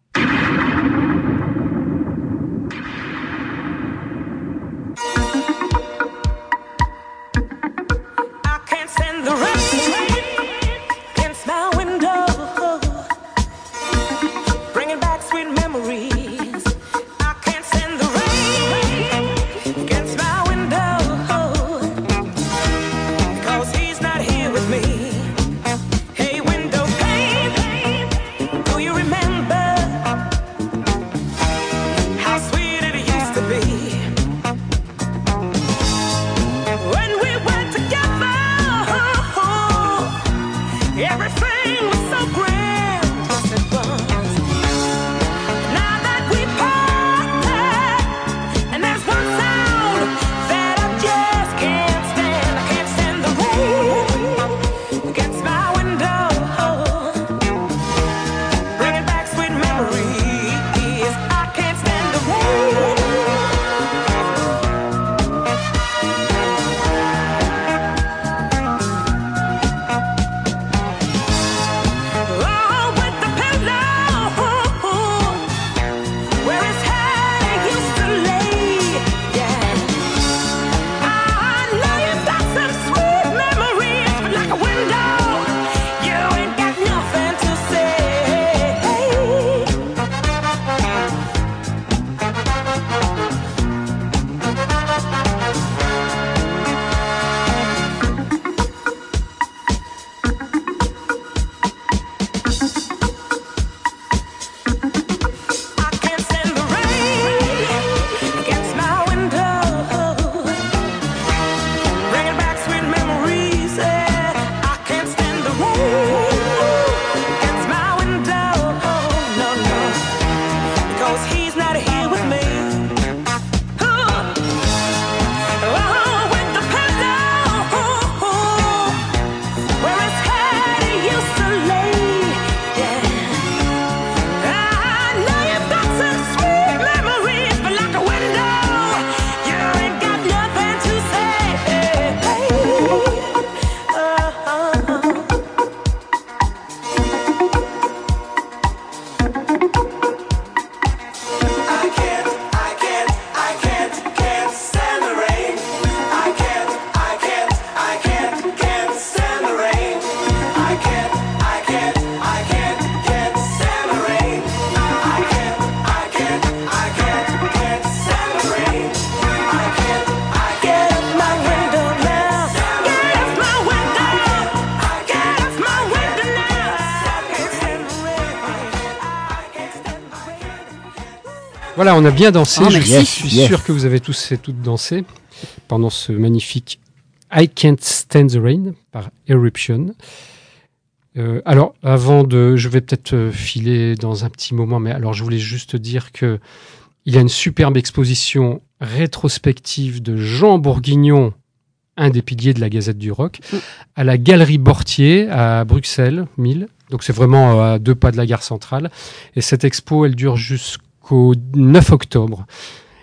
I can't stand the rain against my window, bringing back sweet memories. I can't stand the rain against my window, because he's not here with me. Hey, window pane, do you remember how sweet it used to be? When we were together, everything was so grand, yes it was. Now that we parted, and there's one sound that I just can't stand. I can't stand the rain against my window, bringing back sweet memories. I can't stand the rain. Oh, with the pillow where his head used to lay, yeah. I know you've got some sweet memories, but like a window, you ain't got nothing to say. I can't stand the rain against my window, bringing back sweet memories. Yeah. I can't stand the rain against my window, no, no, because he's not here with me. Oh, oh, with the pillow where his head used to lay, yeah. I know you've got some sweet memories, but like a window, you ain't got nothing to say. I can't, I can't, I can't, can't stand the rain. I can't, I can't, I can't, can't stand the rain. I can't, I can't, I can't, can't stand the rain. I can't, I can't, I can't, can't stand the rain. I can't, I get off my window now. Get off my window. Get off my window now. I can't stand the rain. I can't stand the rain. Voilà, on a bien dansé. Oh, je merci. suis Yes. sûr que vous avez tous et toutes dansé pendant ce magnifique I Can't Stand the Rain par Eruption. Euh, alors, avant de... Je vais peut-être euh, filer dans un petit moment, mais alors je voulais juste dire que il y a une superbe exposition rétrospective de Jean Bourguignon, un des piliers de la Gazette du Rock, Mm. à la Galerie Bortier à Bruxelles, mille. Donc c'est vraiment euh, à deux pas de la gare centrale. Et cette expo, elle dure jusqu'au neuf octobre.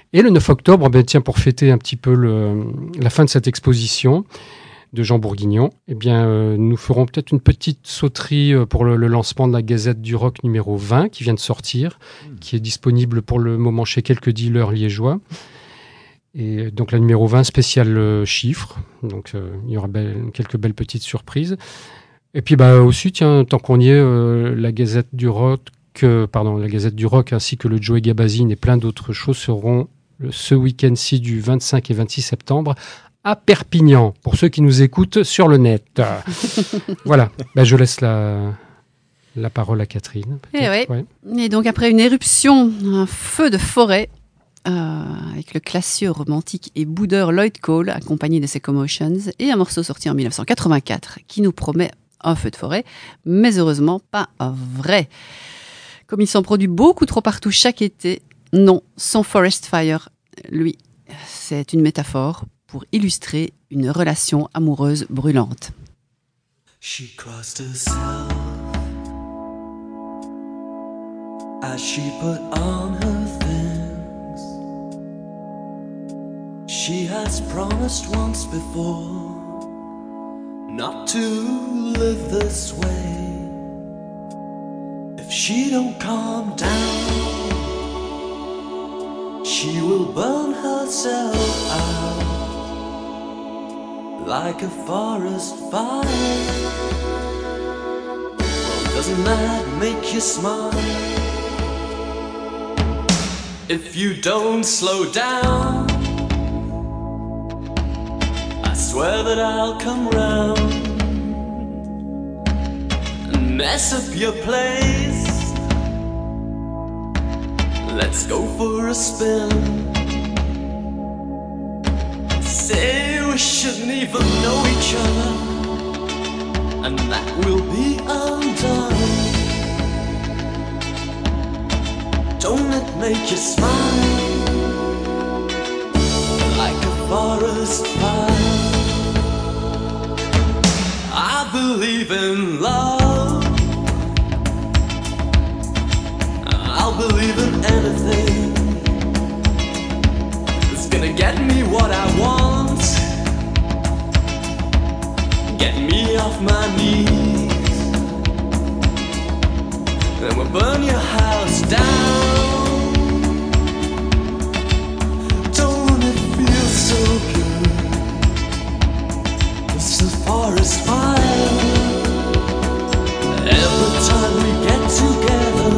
Et le neuf octobre, ben, tiens, pour fêter un petit peu le, la fin de cette exposition de Jean Bourguignon, eh bien, euh, nous ferons peut-être une petite sauterie euh, pour le, le lancement de la Gazette du Rock numéro vingt qui vient de sortir, mmh. qui est disponible pour le moment chez quelques dealers liégeois. Et donc la numéro vingt, spécial euh, chiffres. Donc euh, il y aura belle, quelques belles petites surprises. Et puis bah, aussi, tiens, tant qu'on y est, euh, la Gazette du Rock, euh, pardon, la Gazette du Rock ainsi que le Joey Gabazine et plein d'autres choses seront le, ce week-end-ci du vingt-cinq et vingt-six septembre à Perpignan, pour ceux qui nous écoutent sur le net. Voilà, bah, je laisse la, la parole à Catherine. Et, ouais. Ouais. Et donc après une éruption, un feu de forêt, euh, avec le classieux romantique et boudeur Lloyd Cole, accompagné de ses Commotions, et un morceau sorti en dix-neuf cent quatre-vingt-quatre, qui nous promet un feu de forêt, mais heureusement pas un vrai. Comme il s'en produit beaucoup trop partout chaque été, non, son Forest Fire, lui, c'est une métaphore pour illustrer une relation amoureuse brûlante. She crossed herself as she put on her things. She has promised once before not to live this way. If she don't calm down, she will burn herself out like a forest fire. Well, doesn't that make you smile? If you don't slow down, I swear that I'll come round and mess up your place. Let's go for a spin. Say we shouldn't even know each other, and that will be undone. Don't it make you smile like a forest fire? I believe in love, I'll believe in anything that's gonna get me what I want, get me off my knees, then we'll burn your house down. Don't it feel so good? It's a forest fire. Every time we get together,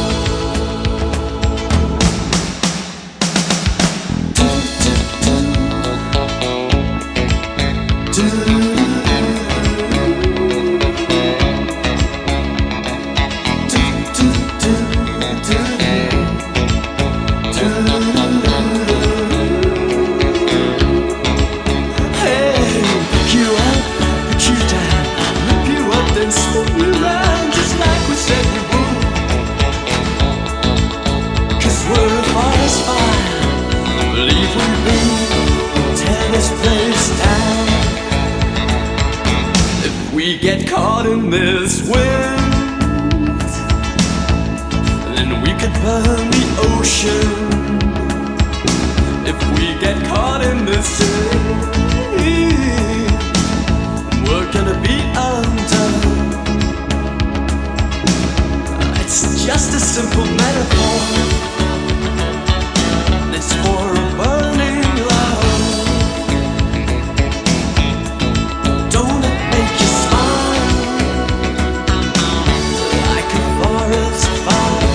get caught in this wind, then we could burn the ocean. If we get caught in this sea, we're gonna be undone. It's just a simple metaphor. It's for a burning love. Don't it make you smile like a forest fire?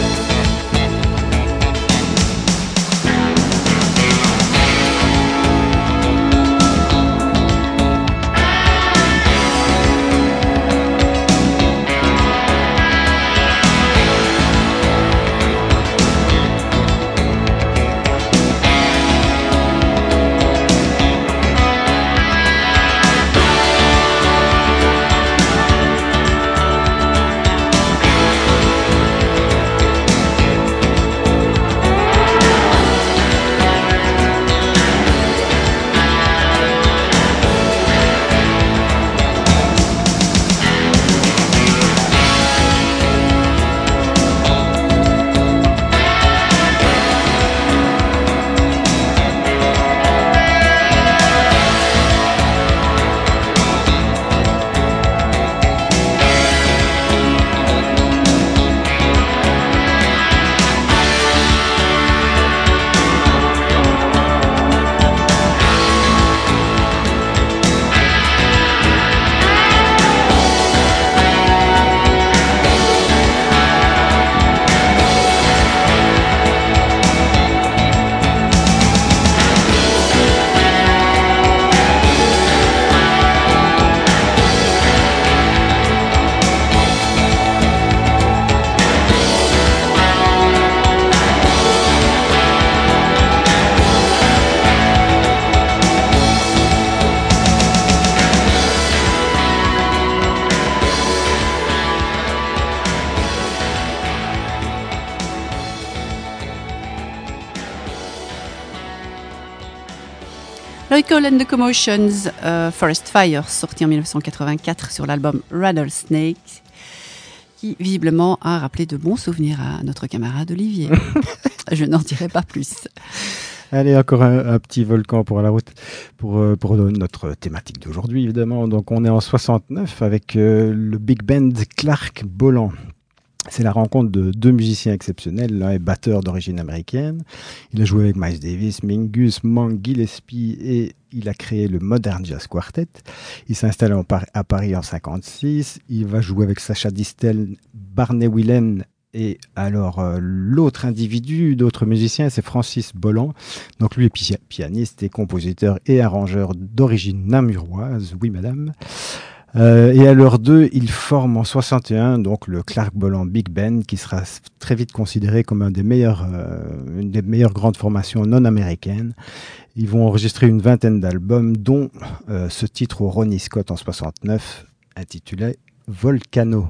Local and the Commotions, euh, Forest Fire, sorti en dix-neuf cent quatre-vingt-quatre sur l'album Rattlesnake, qui visiblement a rappelé de bons souvenirs à notre camarade Olivier. Je n'en dirai pas plus. Allez, encore un, un petit volcan pour la route, pour, euh, pour notre thématique d'aujourd'hui, évidemment. Donc, on est en soixante-neuf avec euh, le big band Clark Bolland. C'est la rencontre de deux musiciens exceptionnels. L'un est batteur d'origine américaine. Il a joué avec Miles Davis, Mingus, Monk, Gillespie et il a créé le Modern Jazz Quartet. Il s'installe en Par- à Paris en cinquante-six. Il va jouer avec Sacha Distel, Barney Whelan. Et alors, euh, l'autre individu, d'autres musiciens, c'est Francis Bolland. Donc, lui est pi- pianiste et compositeur et arrangeur d'origine namuroise. Oui, madame. Euh, et à l'heure deux, ils forment en soixante et un donc le Clark Bolland Big Band, qui sera très vite considéré comme un des meilleurs, euh, une des meilleures grandes formations non américaines. Ils vont enregistrer une vingtaine d'albums, dont euh, ce titre au Ronnie Scott en soixante-neuf, intitulé Volcano.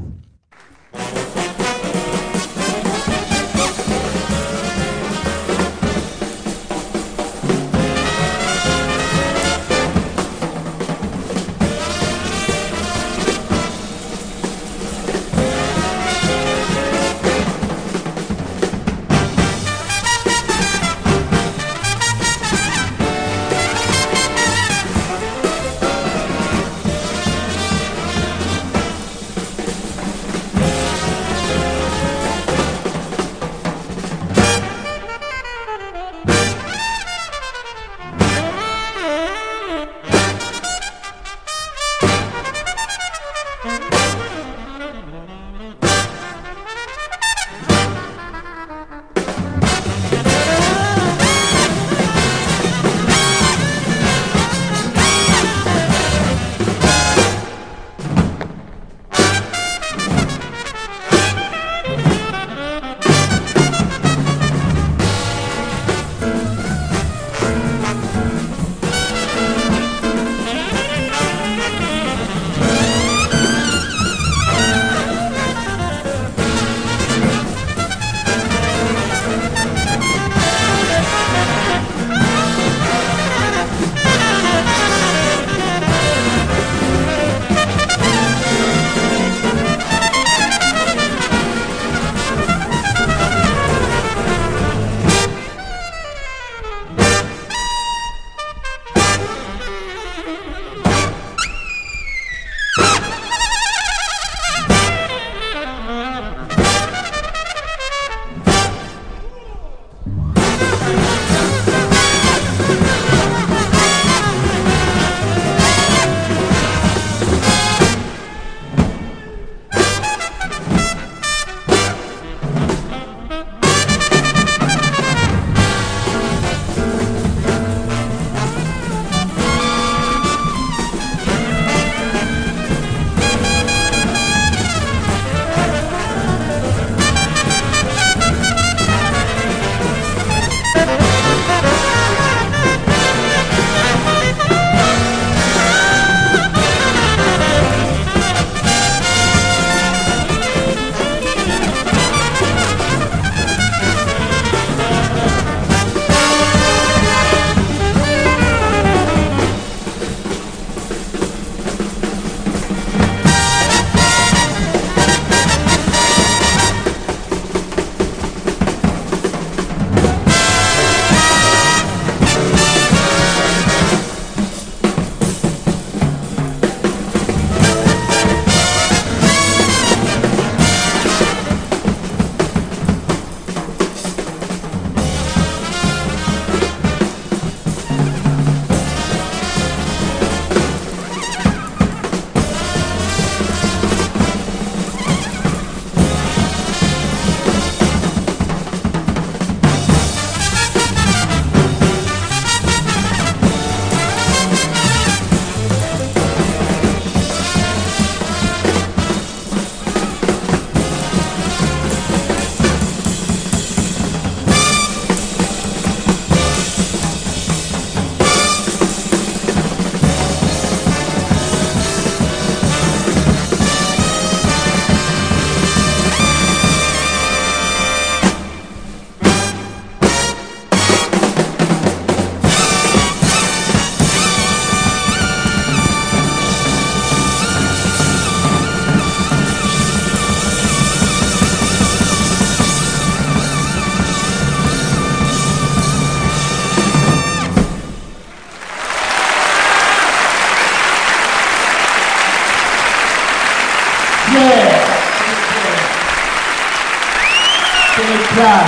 ça.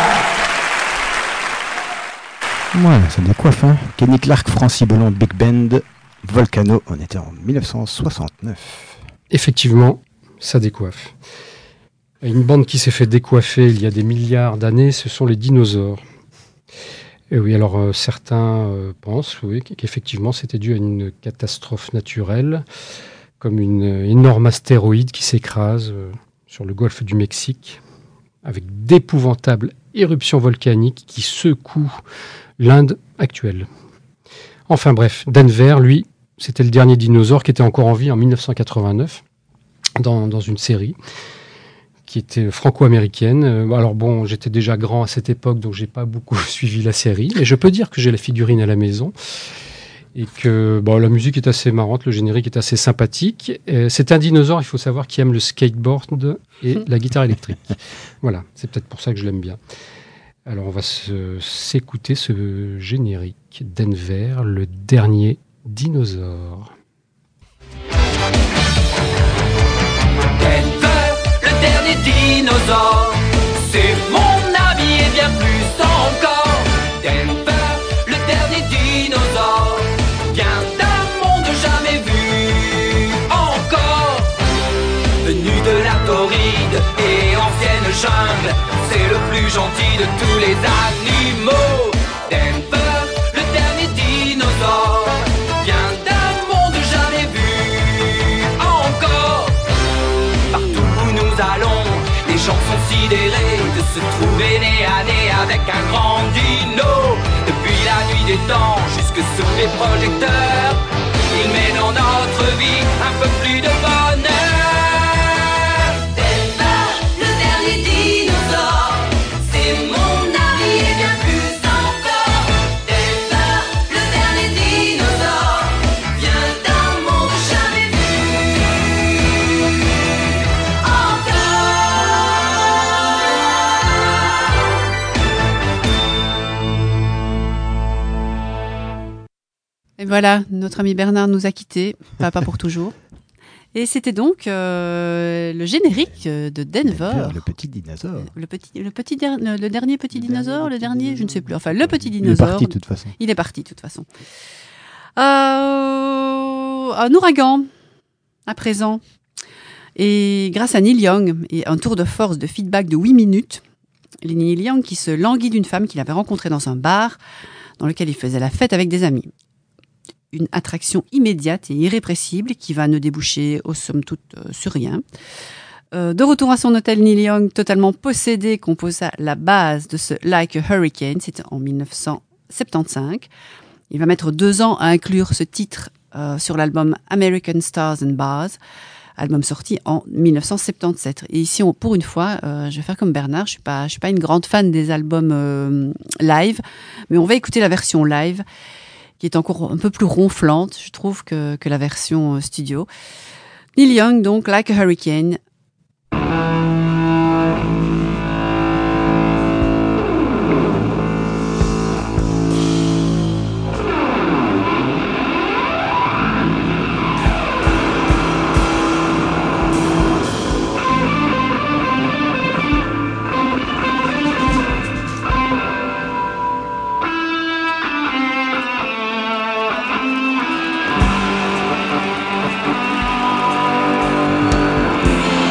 Voilà, ça décoiffe, hein. Kenny Clark, Francis Bellon, Big Band, Volcano, on était en dix-neuf cent soixante-neuf. Effectivement, ça décoiffe. Et une bande qui s'est fait décoiffer il y a des milliards d'années, ce sont les dinosaures. Et oui, alors euh, certains euh, pensent oui, qu'effectivement c'était dû à une catastrophe naturelle, comme une énorme astéroïde qui s'écrase euh, sur le golfe du Mexique, avec d'épouvantables éruptions volcaniques qui secouent l'Inde actuelle. Enfin bref, Denver, lui, c'était le dernier dinosaure qui était encore en vie en dix-neuf cent quatre-vingt-neuf, dans, dans une série qui était franco-américaine. Euh, alors bon, j'étais déjà grand à cette époque, donc j'ai pas beaucoup suivi la série, mais je peux dire que j'ai la figurine à la maison et que bon, la musique est assez marrante, le générique est assez sympathique. Euh, c'est un dinosaure, il faut savoir, qui aime le skateboard et la guitare électrique. Voilà, c'est peut-être pour ça que je l'aime bien. Alors on va se, s'écouter ce générique Denver, le dernier dinosaure. Denver, le dernier dinosaure, c'est mon ami et bien plus encore. Denver, le dernier dinosaure, vient d'un monde jamais vu encore. Venu de la torride et ancienne jungle, c'est le plus gentil de tous les animaux. Denver, le dernier dinosaure, vient d'un monde jamais vu encore. Partout où nous allons, les gens sont sidérés de se trouver nez à nez avec un grand dino. Depuis la nuit des temps jusque sous les projecteurs, il met dans notre vie un peu plus de bonheur. Denver, le dernier dinosaure, c'est mon ami et bien plus encore. Denver, le dernier dinosaure, vient d'un monde jamais vu encore. Et voilà, notre ami Bernard nous a quittés, pas, pas pour toujours. Et c'était donc euh, le générique de Denver. Le petit dinosaure. Le petit, le petit, der- le dernier petit Le dinosaure, dernier le petit dernier, dinosaure. je ne sais plus. Enfin, le petit Il est dinosaure. parti de toute façon. Il est parti, de toute façon. Euh, un ouragan, à présent. Et grâce à Neil Young et un tour de force de feedback de huit minutes, Neil Young qui se languit d'une femme qu'il avait rencontrée dans un bar dans lequel il faisait la fête avec des amis. Une attraction immédiate et irrépressible qui va ne déboucher, aux somme toute, euh, sur rien. Euh, de retour à son hôtel, Neil Young, totalement possédé, composa la base de ce Like a Hurricane, c'était en dix-neuf cent soixante-quinze. Il va mettre deux ans à inclure ce titre euh, sur l'album American Stars and Bars, album sorti en dix-neuf cent soixante-dix-sept. Et ici, on, pour une fois, euh, je vais faire comme Bernard, je suis pas, je suis pas une grande fan des albums euh, live, mais on va écouter la version live, qui est encore un peu plus ronflante, je trouve, que, que la version studio. Neil Young, donc, Like a Hurricane. Denver,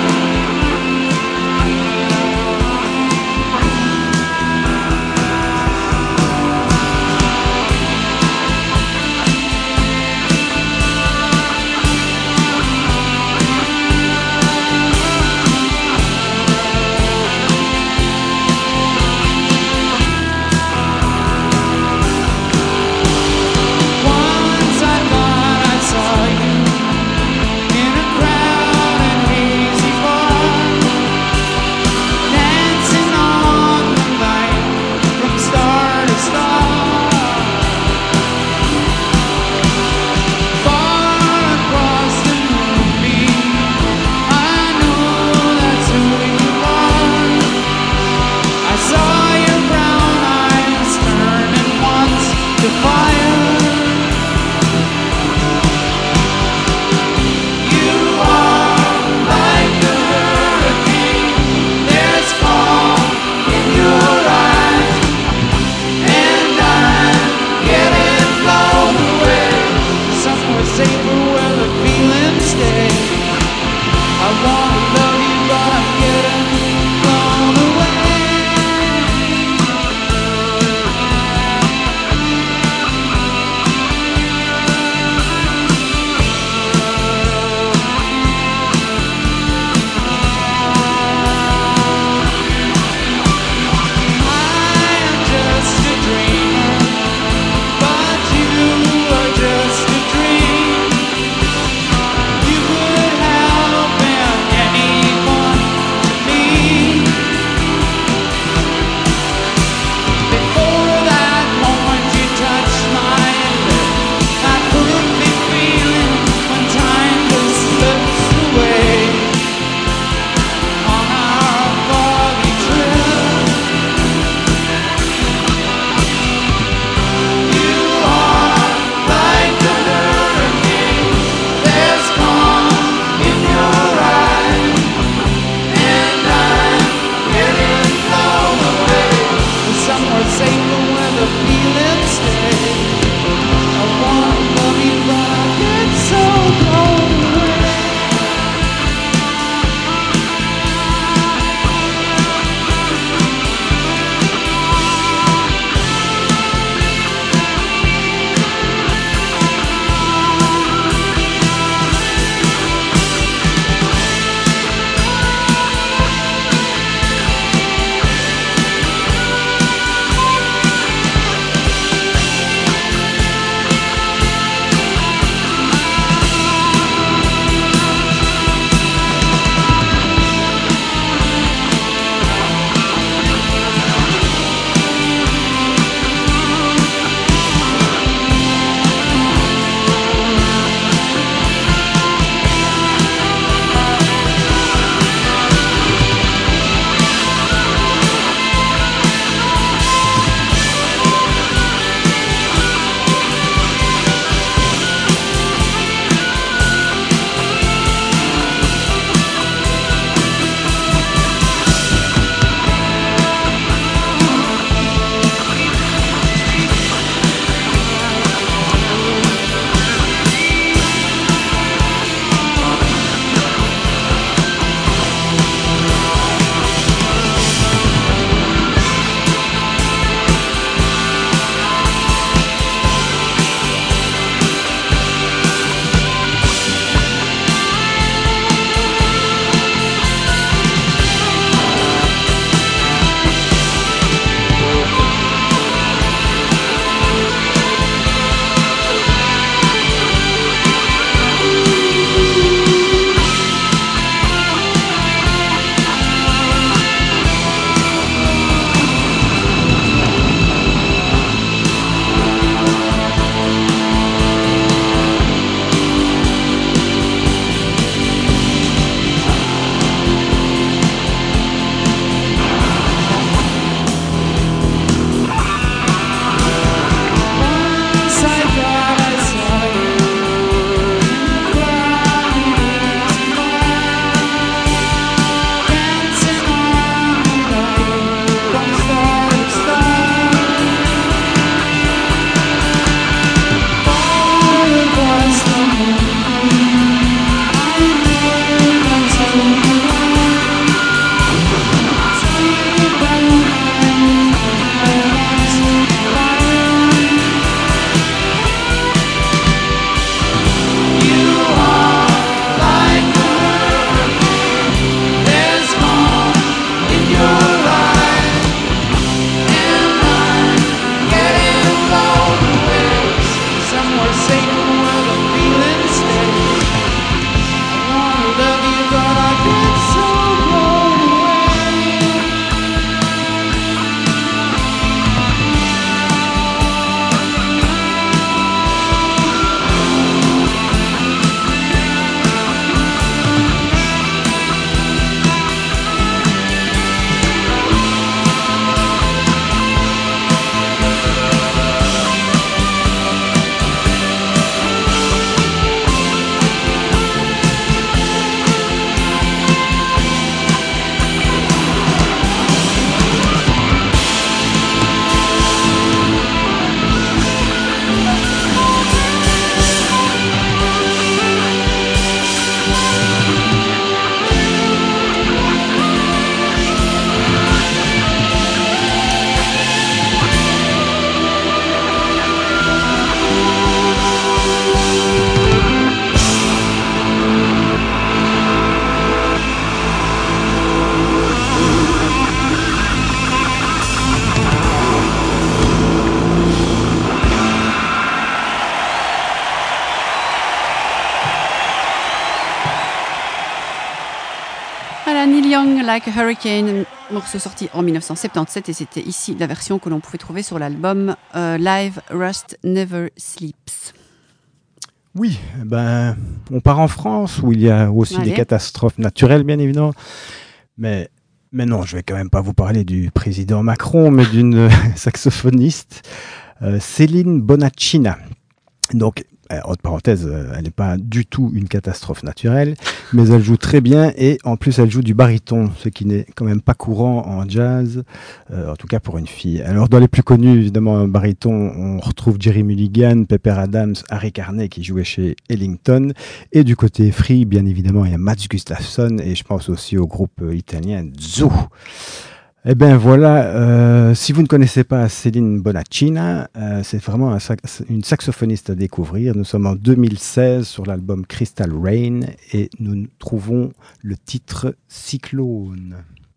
Voilà, Neil Young, Like a Hurricane, morceau sorti en dix-neuf cent soixante-dix-sept et c'était ici la version que l'on pouvait trouver sur l'album euh, Live Rust Never Sleeps. Oui, ben, on part en France où il y a aussi Allez. des catastrophes naturelles, bien évidemment. Mais, mais non, je vais quand même pas vous parler du président Macron, mais d'une saxophoniste, euh, Céline Bonaccina. Donc, euh, entre parenthèses, euh, elle n'est pas du tout une catastrophe naturelle, mais elle joue très bien et en plus elle joue du baryton, ce qui n'est quand même pas courant en jazz, euh, en tout cas pour une fille. Alors dans les plus connus, évidemment, en baryton, on retrouve Jerry Mulligan, Pepper Adams, Harry Carney qui jouait chez Ellington, et du côté free, bien évidemment, il y a Mats Gustafsson et je pense aussi au groupe euh, italien Zoo. Eh bien voilà, euh, si vous ne connaissez pas Céline Bonaccina, euh, c'est vraiment un sax- une saxophoniste à découvrir. Nous sommes en deux mille seize sur l'album Crystal Rain et nous trouvons le titre Cyclone.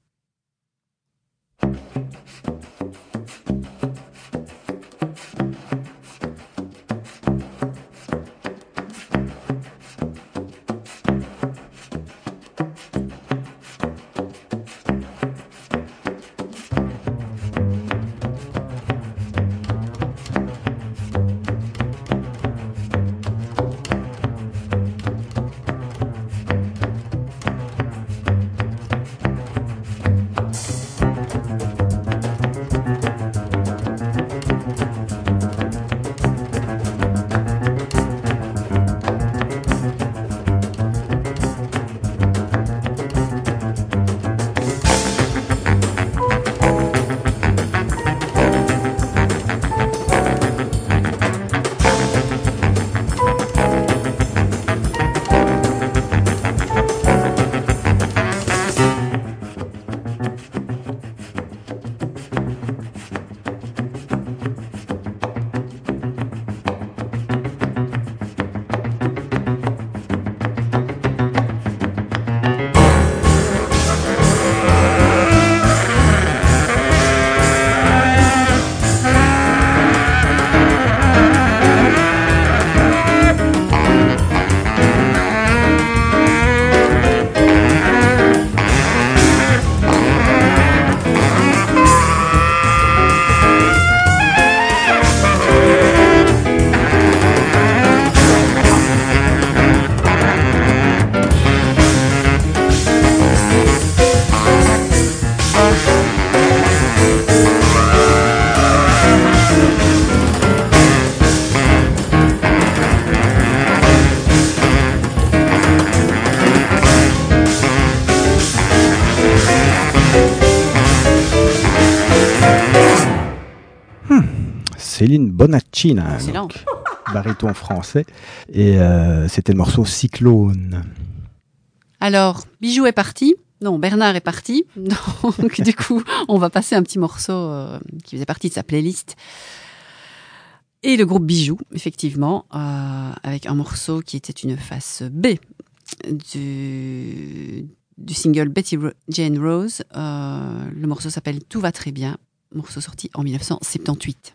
Céline Bonaccina, Excellent. donc, baryton français, et euh, c'était le morceau Cyclone. Alors, Bijou est parti. Non, Bernard est parti. Donc, du coup, on va passer un petit morceau euh, qui faisait partie de sa playlist. Et le groupe Bijou, effectivement, euh, avec un morceau qui était une face B du, du single Betty Ro- Jane Rose. Euh, le morceau s'appelle Tout va très bien. Morceau sorti en dix-neuf cent soixante-dix-huit.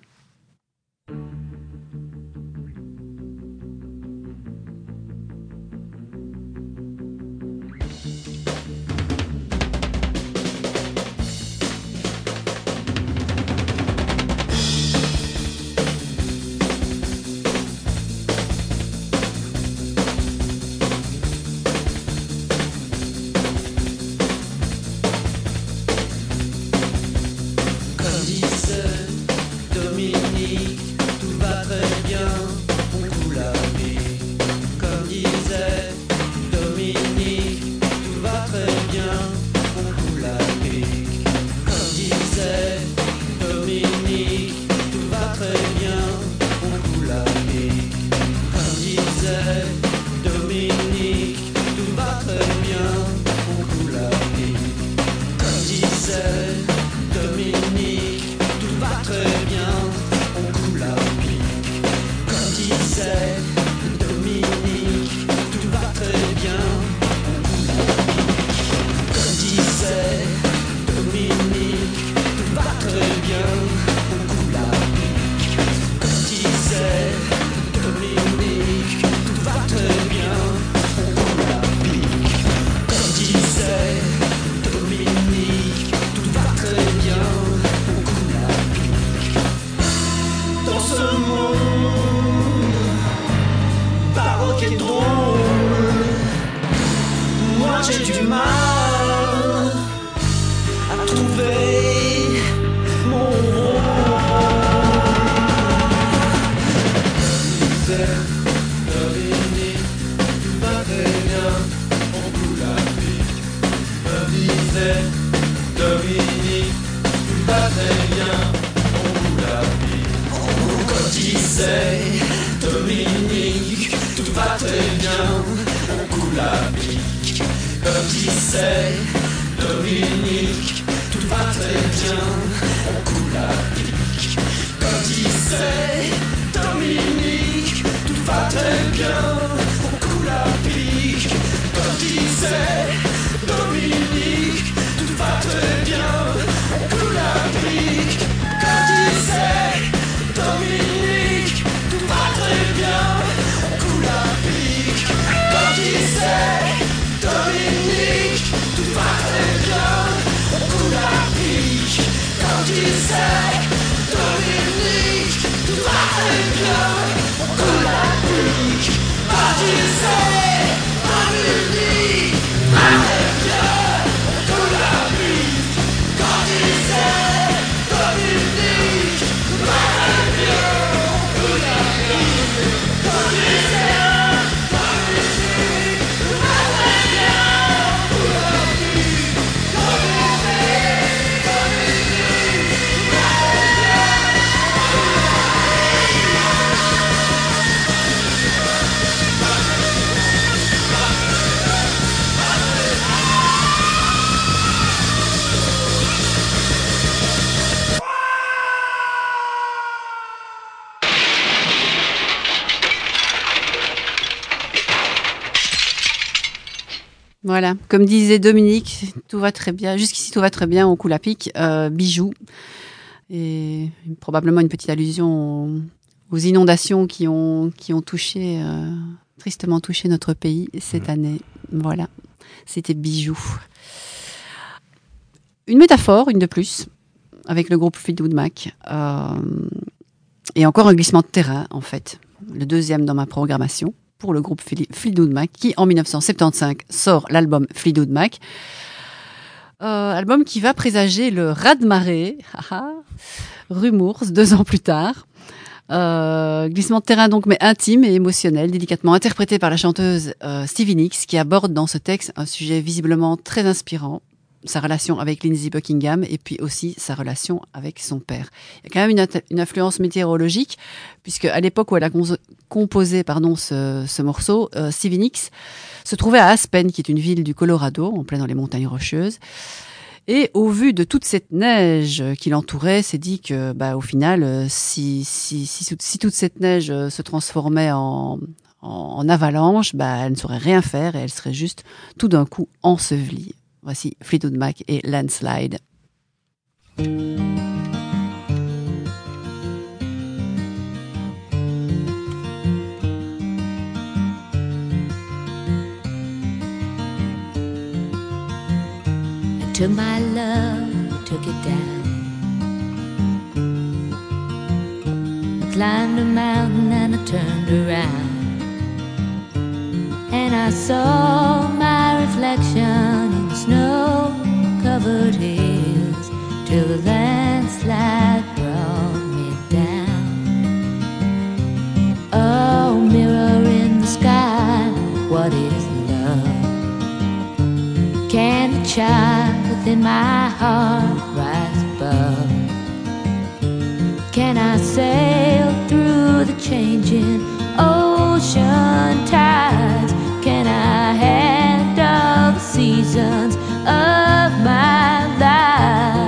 Comme disait Dominique, tout va du mal à trouver mon rôle. Disait Dominique, tout va très bien, on coule à pic. Me disait Dominique, tout va très bien, on coule à pic. Comme disait Dominique, tout va très bien, on coule à pic. Comme disait Dominique, tout va très bien, on coule à pic. Comme disait Dominique, tout va très bien, on coule à pic. Comme disait Dominique, tout va très bien, on coule à pic. Comme disait Dominique, tout va très bien, on coule à pic. Comme disait Dominique, tout va très bien, on coule à pic. Comme disait Dominique, tout va très bien, on coule à pic. Comme disait Dominique, tout va très bien, on coule à pic. Comme disait Dominique, tout va très bien, on coule à pic. Comme disait Dominique, tout va très bien, on coule à pic. Comme disait Dominique, tout va très bien, on coule à Voilà, comme disait Dominique, tout va très bien. Jusqu'ici, tout va très bien, on coule à pic. Euh, bijoux. Et probablement une petite allusion aux, aux inondations qui ont, qui ont touché, euh, tristement touché notre pays cette année. Voilà, c'était bijoux. Une métaphore, une de plus, avec le groupe Fleetwood Mac. Euh, et encore un glissement de terrain, en fait. Le deuxième dans ma programmation, pour le groupe Fleetwood Mac, qui en dix-neuf cent soixante-quinze sort l'album Fleetwood Mac. Euh, album qui va présager le raz-de-marée, Rumours, deux ans plus tard. Euh, glissement de terrain donc, mais intime et émotionnel, délicatement interprété par la chanteuse euh, Stevie Nicks, qui aborde dans ce texte un sujet visiblement très inspirant, sa relation avec Lindsey Buckingham et puis aussi sa relation avec son père. Il y a quand même une, une influence météorologique, puisque à l'époque où elle a con- composé pardon, ce, ce morceau, euh, Stevie Nicks se trouvait à Aspen, qui est une ville du Colorado, en plein dans les montagnes rocheuses. Et au vu de toute cette neige qui l'entourait, s'est dit que, bah, au final, si, si, si, si toute cette neige se transformait en, en, en avalanche, bah, elle ne saurait rien faire et elle serait juste tout d'un coup ensevelie. Voici Fleetwood Mac et Landslide. Took my love, took it down. I climbed a mountain and I turned around, and I saw my reflection in the snow-covered hills, till the landslide brought me down. Oh, mirror in the sky, what is love? Can a child within my heart rise above? Can I sail through the changing ocean tides? Can I handle the seasons of my life?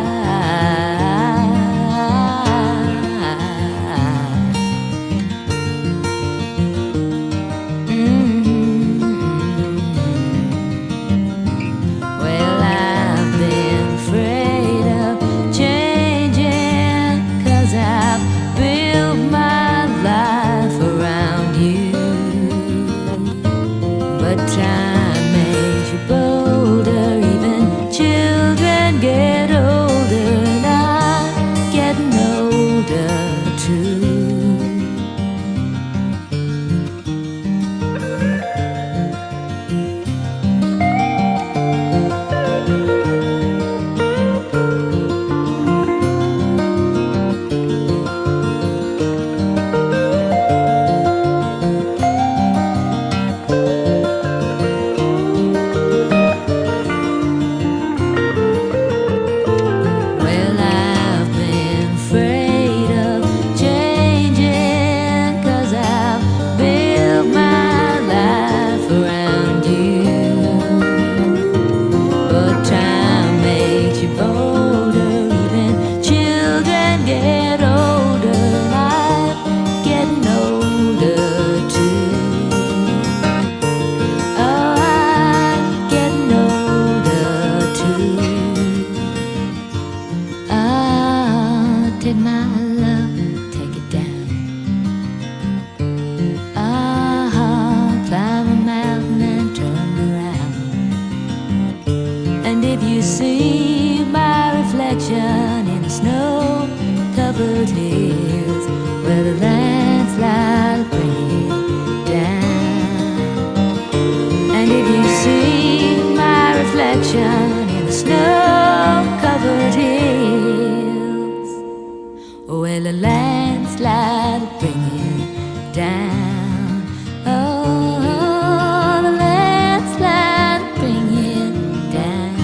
down. Oh, the landslide bring it down.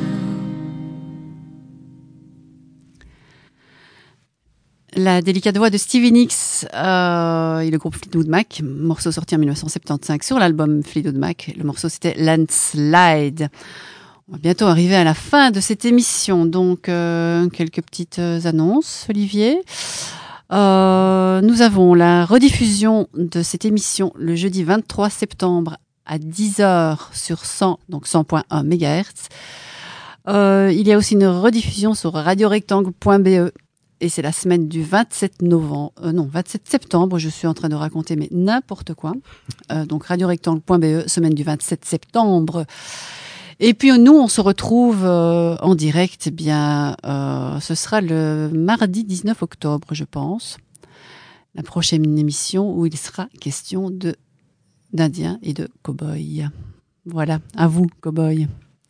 La délicate voix de Stevie Nicks euh, et le groupe Fleetwood Mac, morceau sorti en dix-neuf cent soixante-quinze sur l'album Fleetwood Mac. Le morceau c'était Landslide. On va bientôt arriver à la fin de cette émission, donc euh, quelques petites annonces, Olivier. Euh, nous avons la rediffusion de cette émission le jeudi vingt-trois septembre à dix heures sur cent, donc cent virgule un mégahertz. Euh, il y a aussi une rediffusion sur radiorectangle point b e. Et c'est la semaine du vingt-sept novembre, euh, non, vingt-sept septembre, je suis en train de raconter, mais n'importe quoi. Euh, donc, radiorectangle point b e, semaine du vingt-sept septembre. Et puis, nous, on se retrouve euh, en direct, eh bien, euh, ce sera le mardi dix-neuf octobre, je pense. La prochaine émission où il sera question de, d'Indiens et de cow-boys. Voilà, à vous, cow-boys.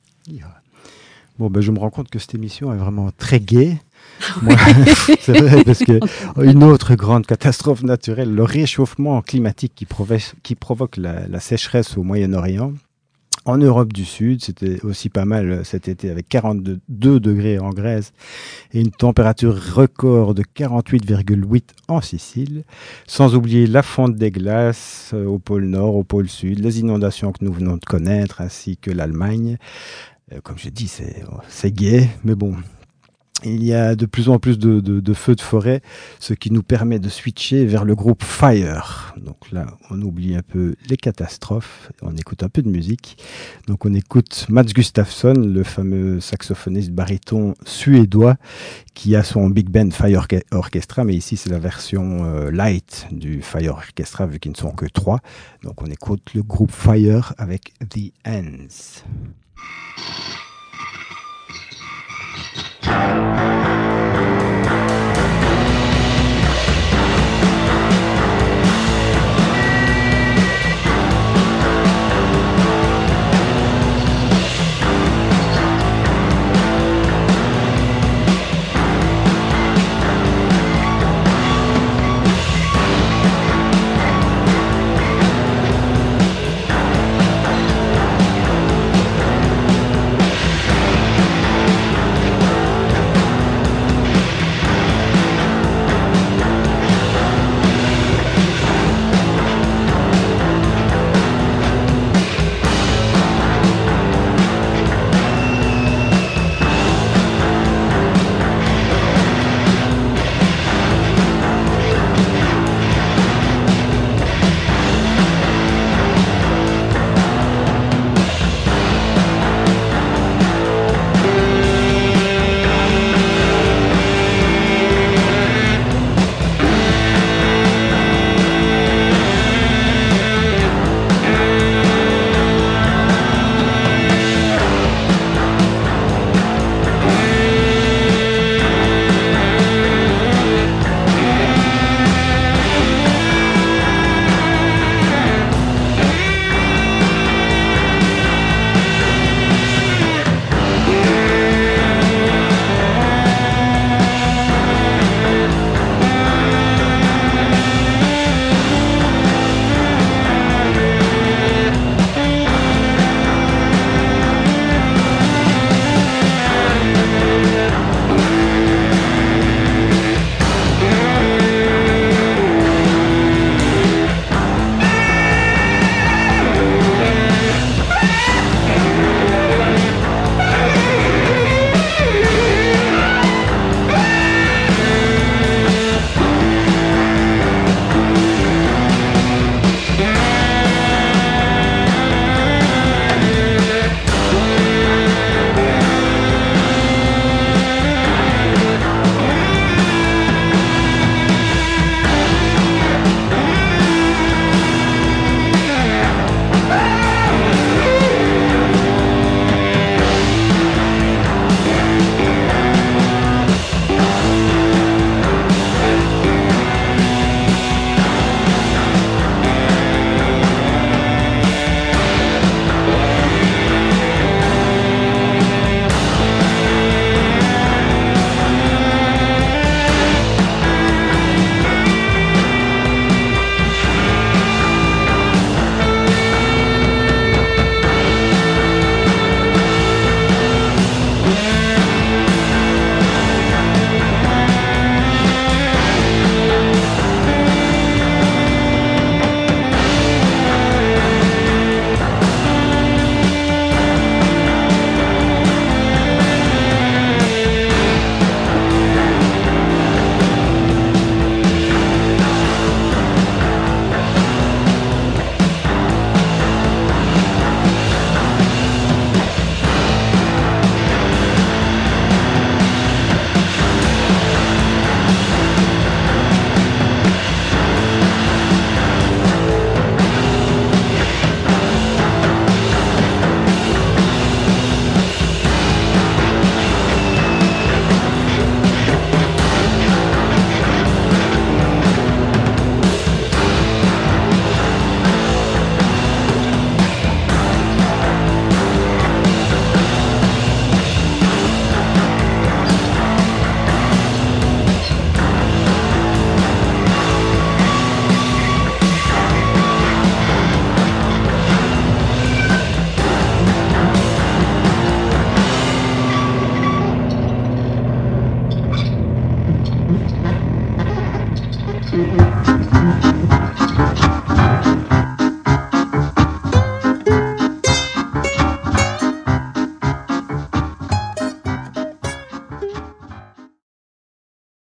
Bon, ben, je me rends compte que cette émission est vraiment très gaie. Moi, c'est vrai, parce que une autre grande catastrophe naturelle, le réchauffement climatique qui, provoque, qui provoque la, la sécheresse au Moyen-Orient. En Europe du Sud, c'était aussi pas mal cet été avec quarante-deux degrés en Grèce et une température record de quarante-huit virgule huit en Sicile. Sans oublier la fonte des glaces au pôle Nord, au pôle Sud, les inondations que nous venons de connaître, ainsi que l'Allemagne. Comme je dis, c'est, c'est gai, mais bon. Il y a de plus en plus de, de, de feux de forêt, ce qui nous permet de switcher vers le groupe Fire. Donc là, on oublie un peu les catastrophes, on écoute un peu de musique. Donc on écoute Mats Gustafsson, le fameux saxophoniste baryton suédois, qui a son big band Fire Orchestra, mais ici c'est la version euh, light du Fire Orchestra, vu qu'ils ne sont que trois. Donc on écoute le groupe Fire avec The Ends. Thank Thank you.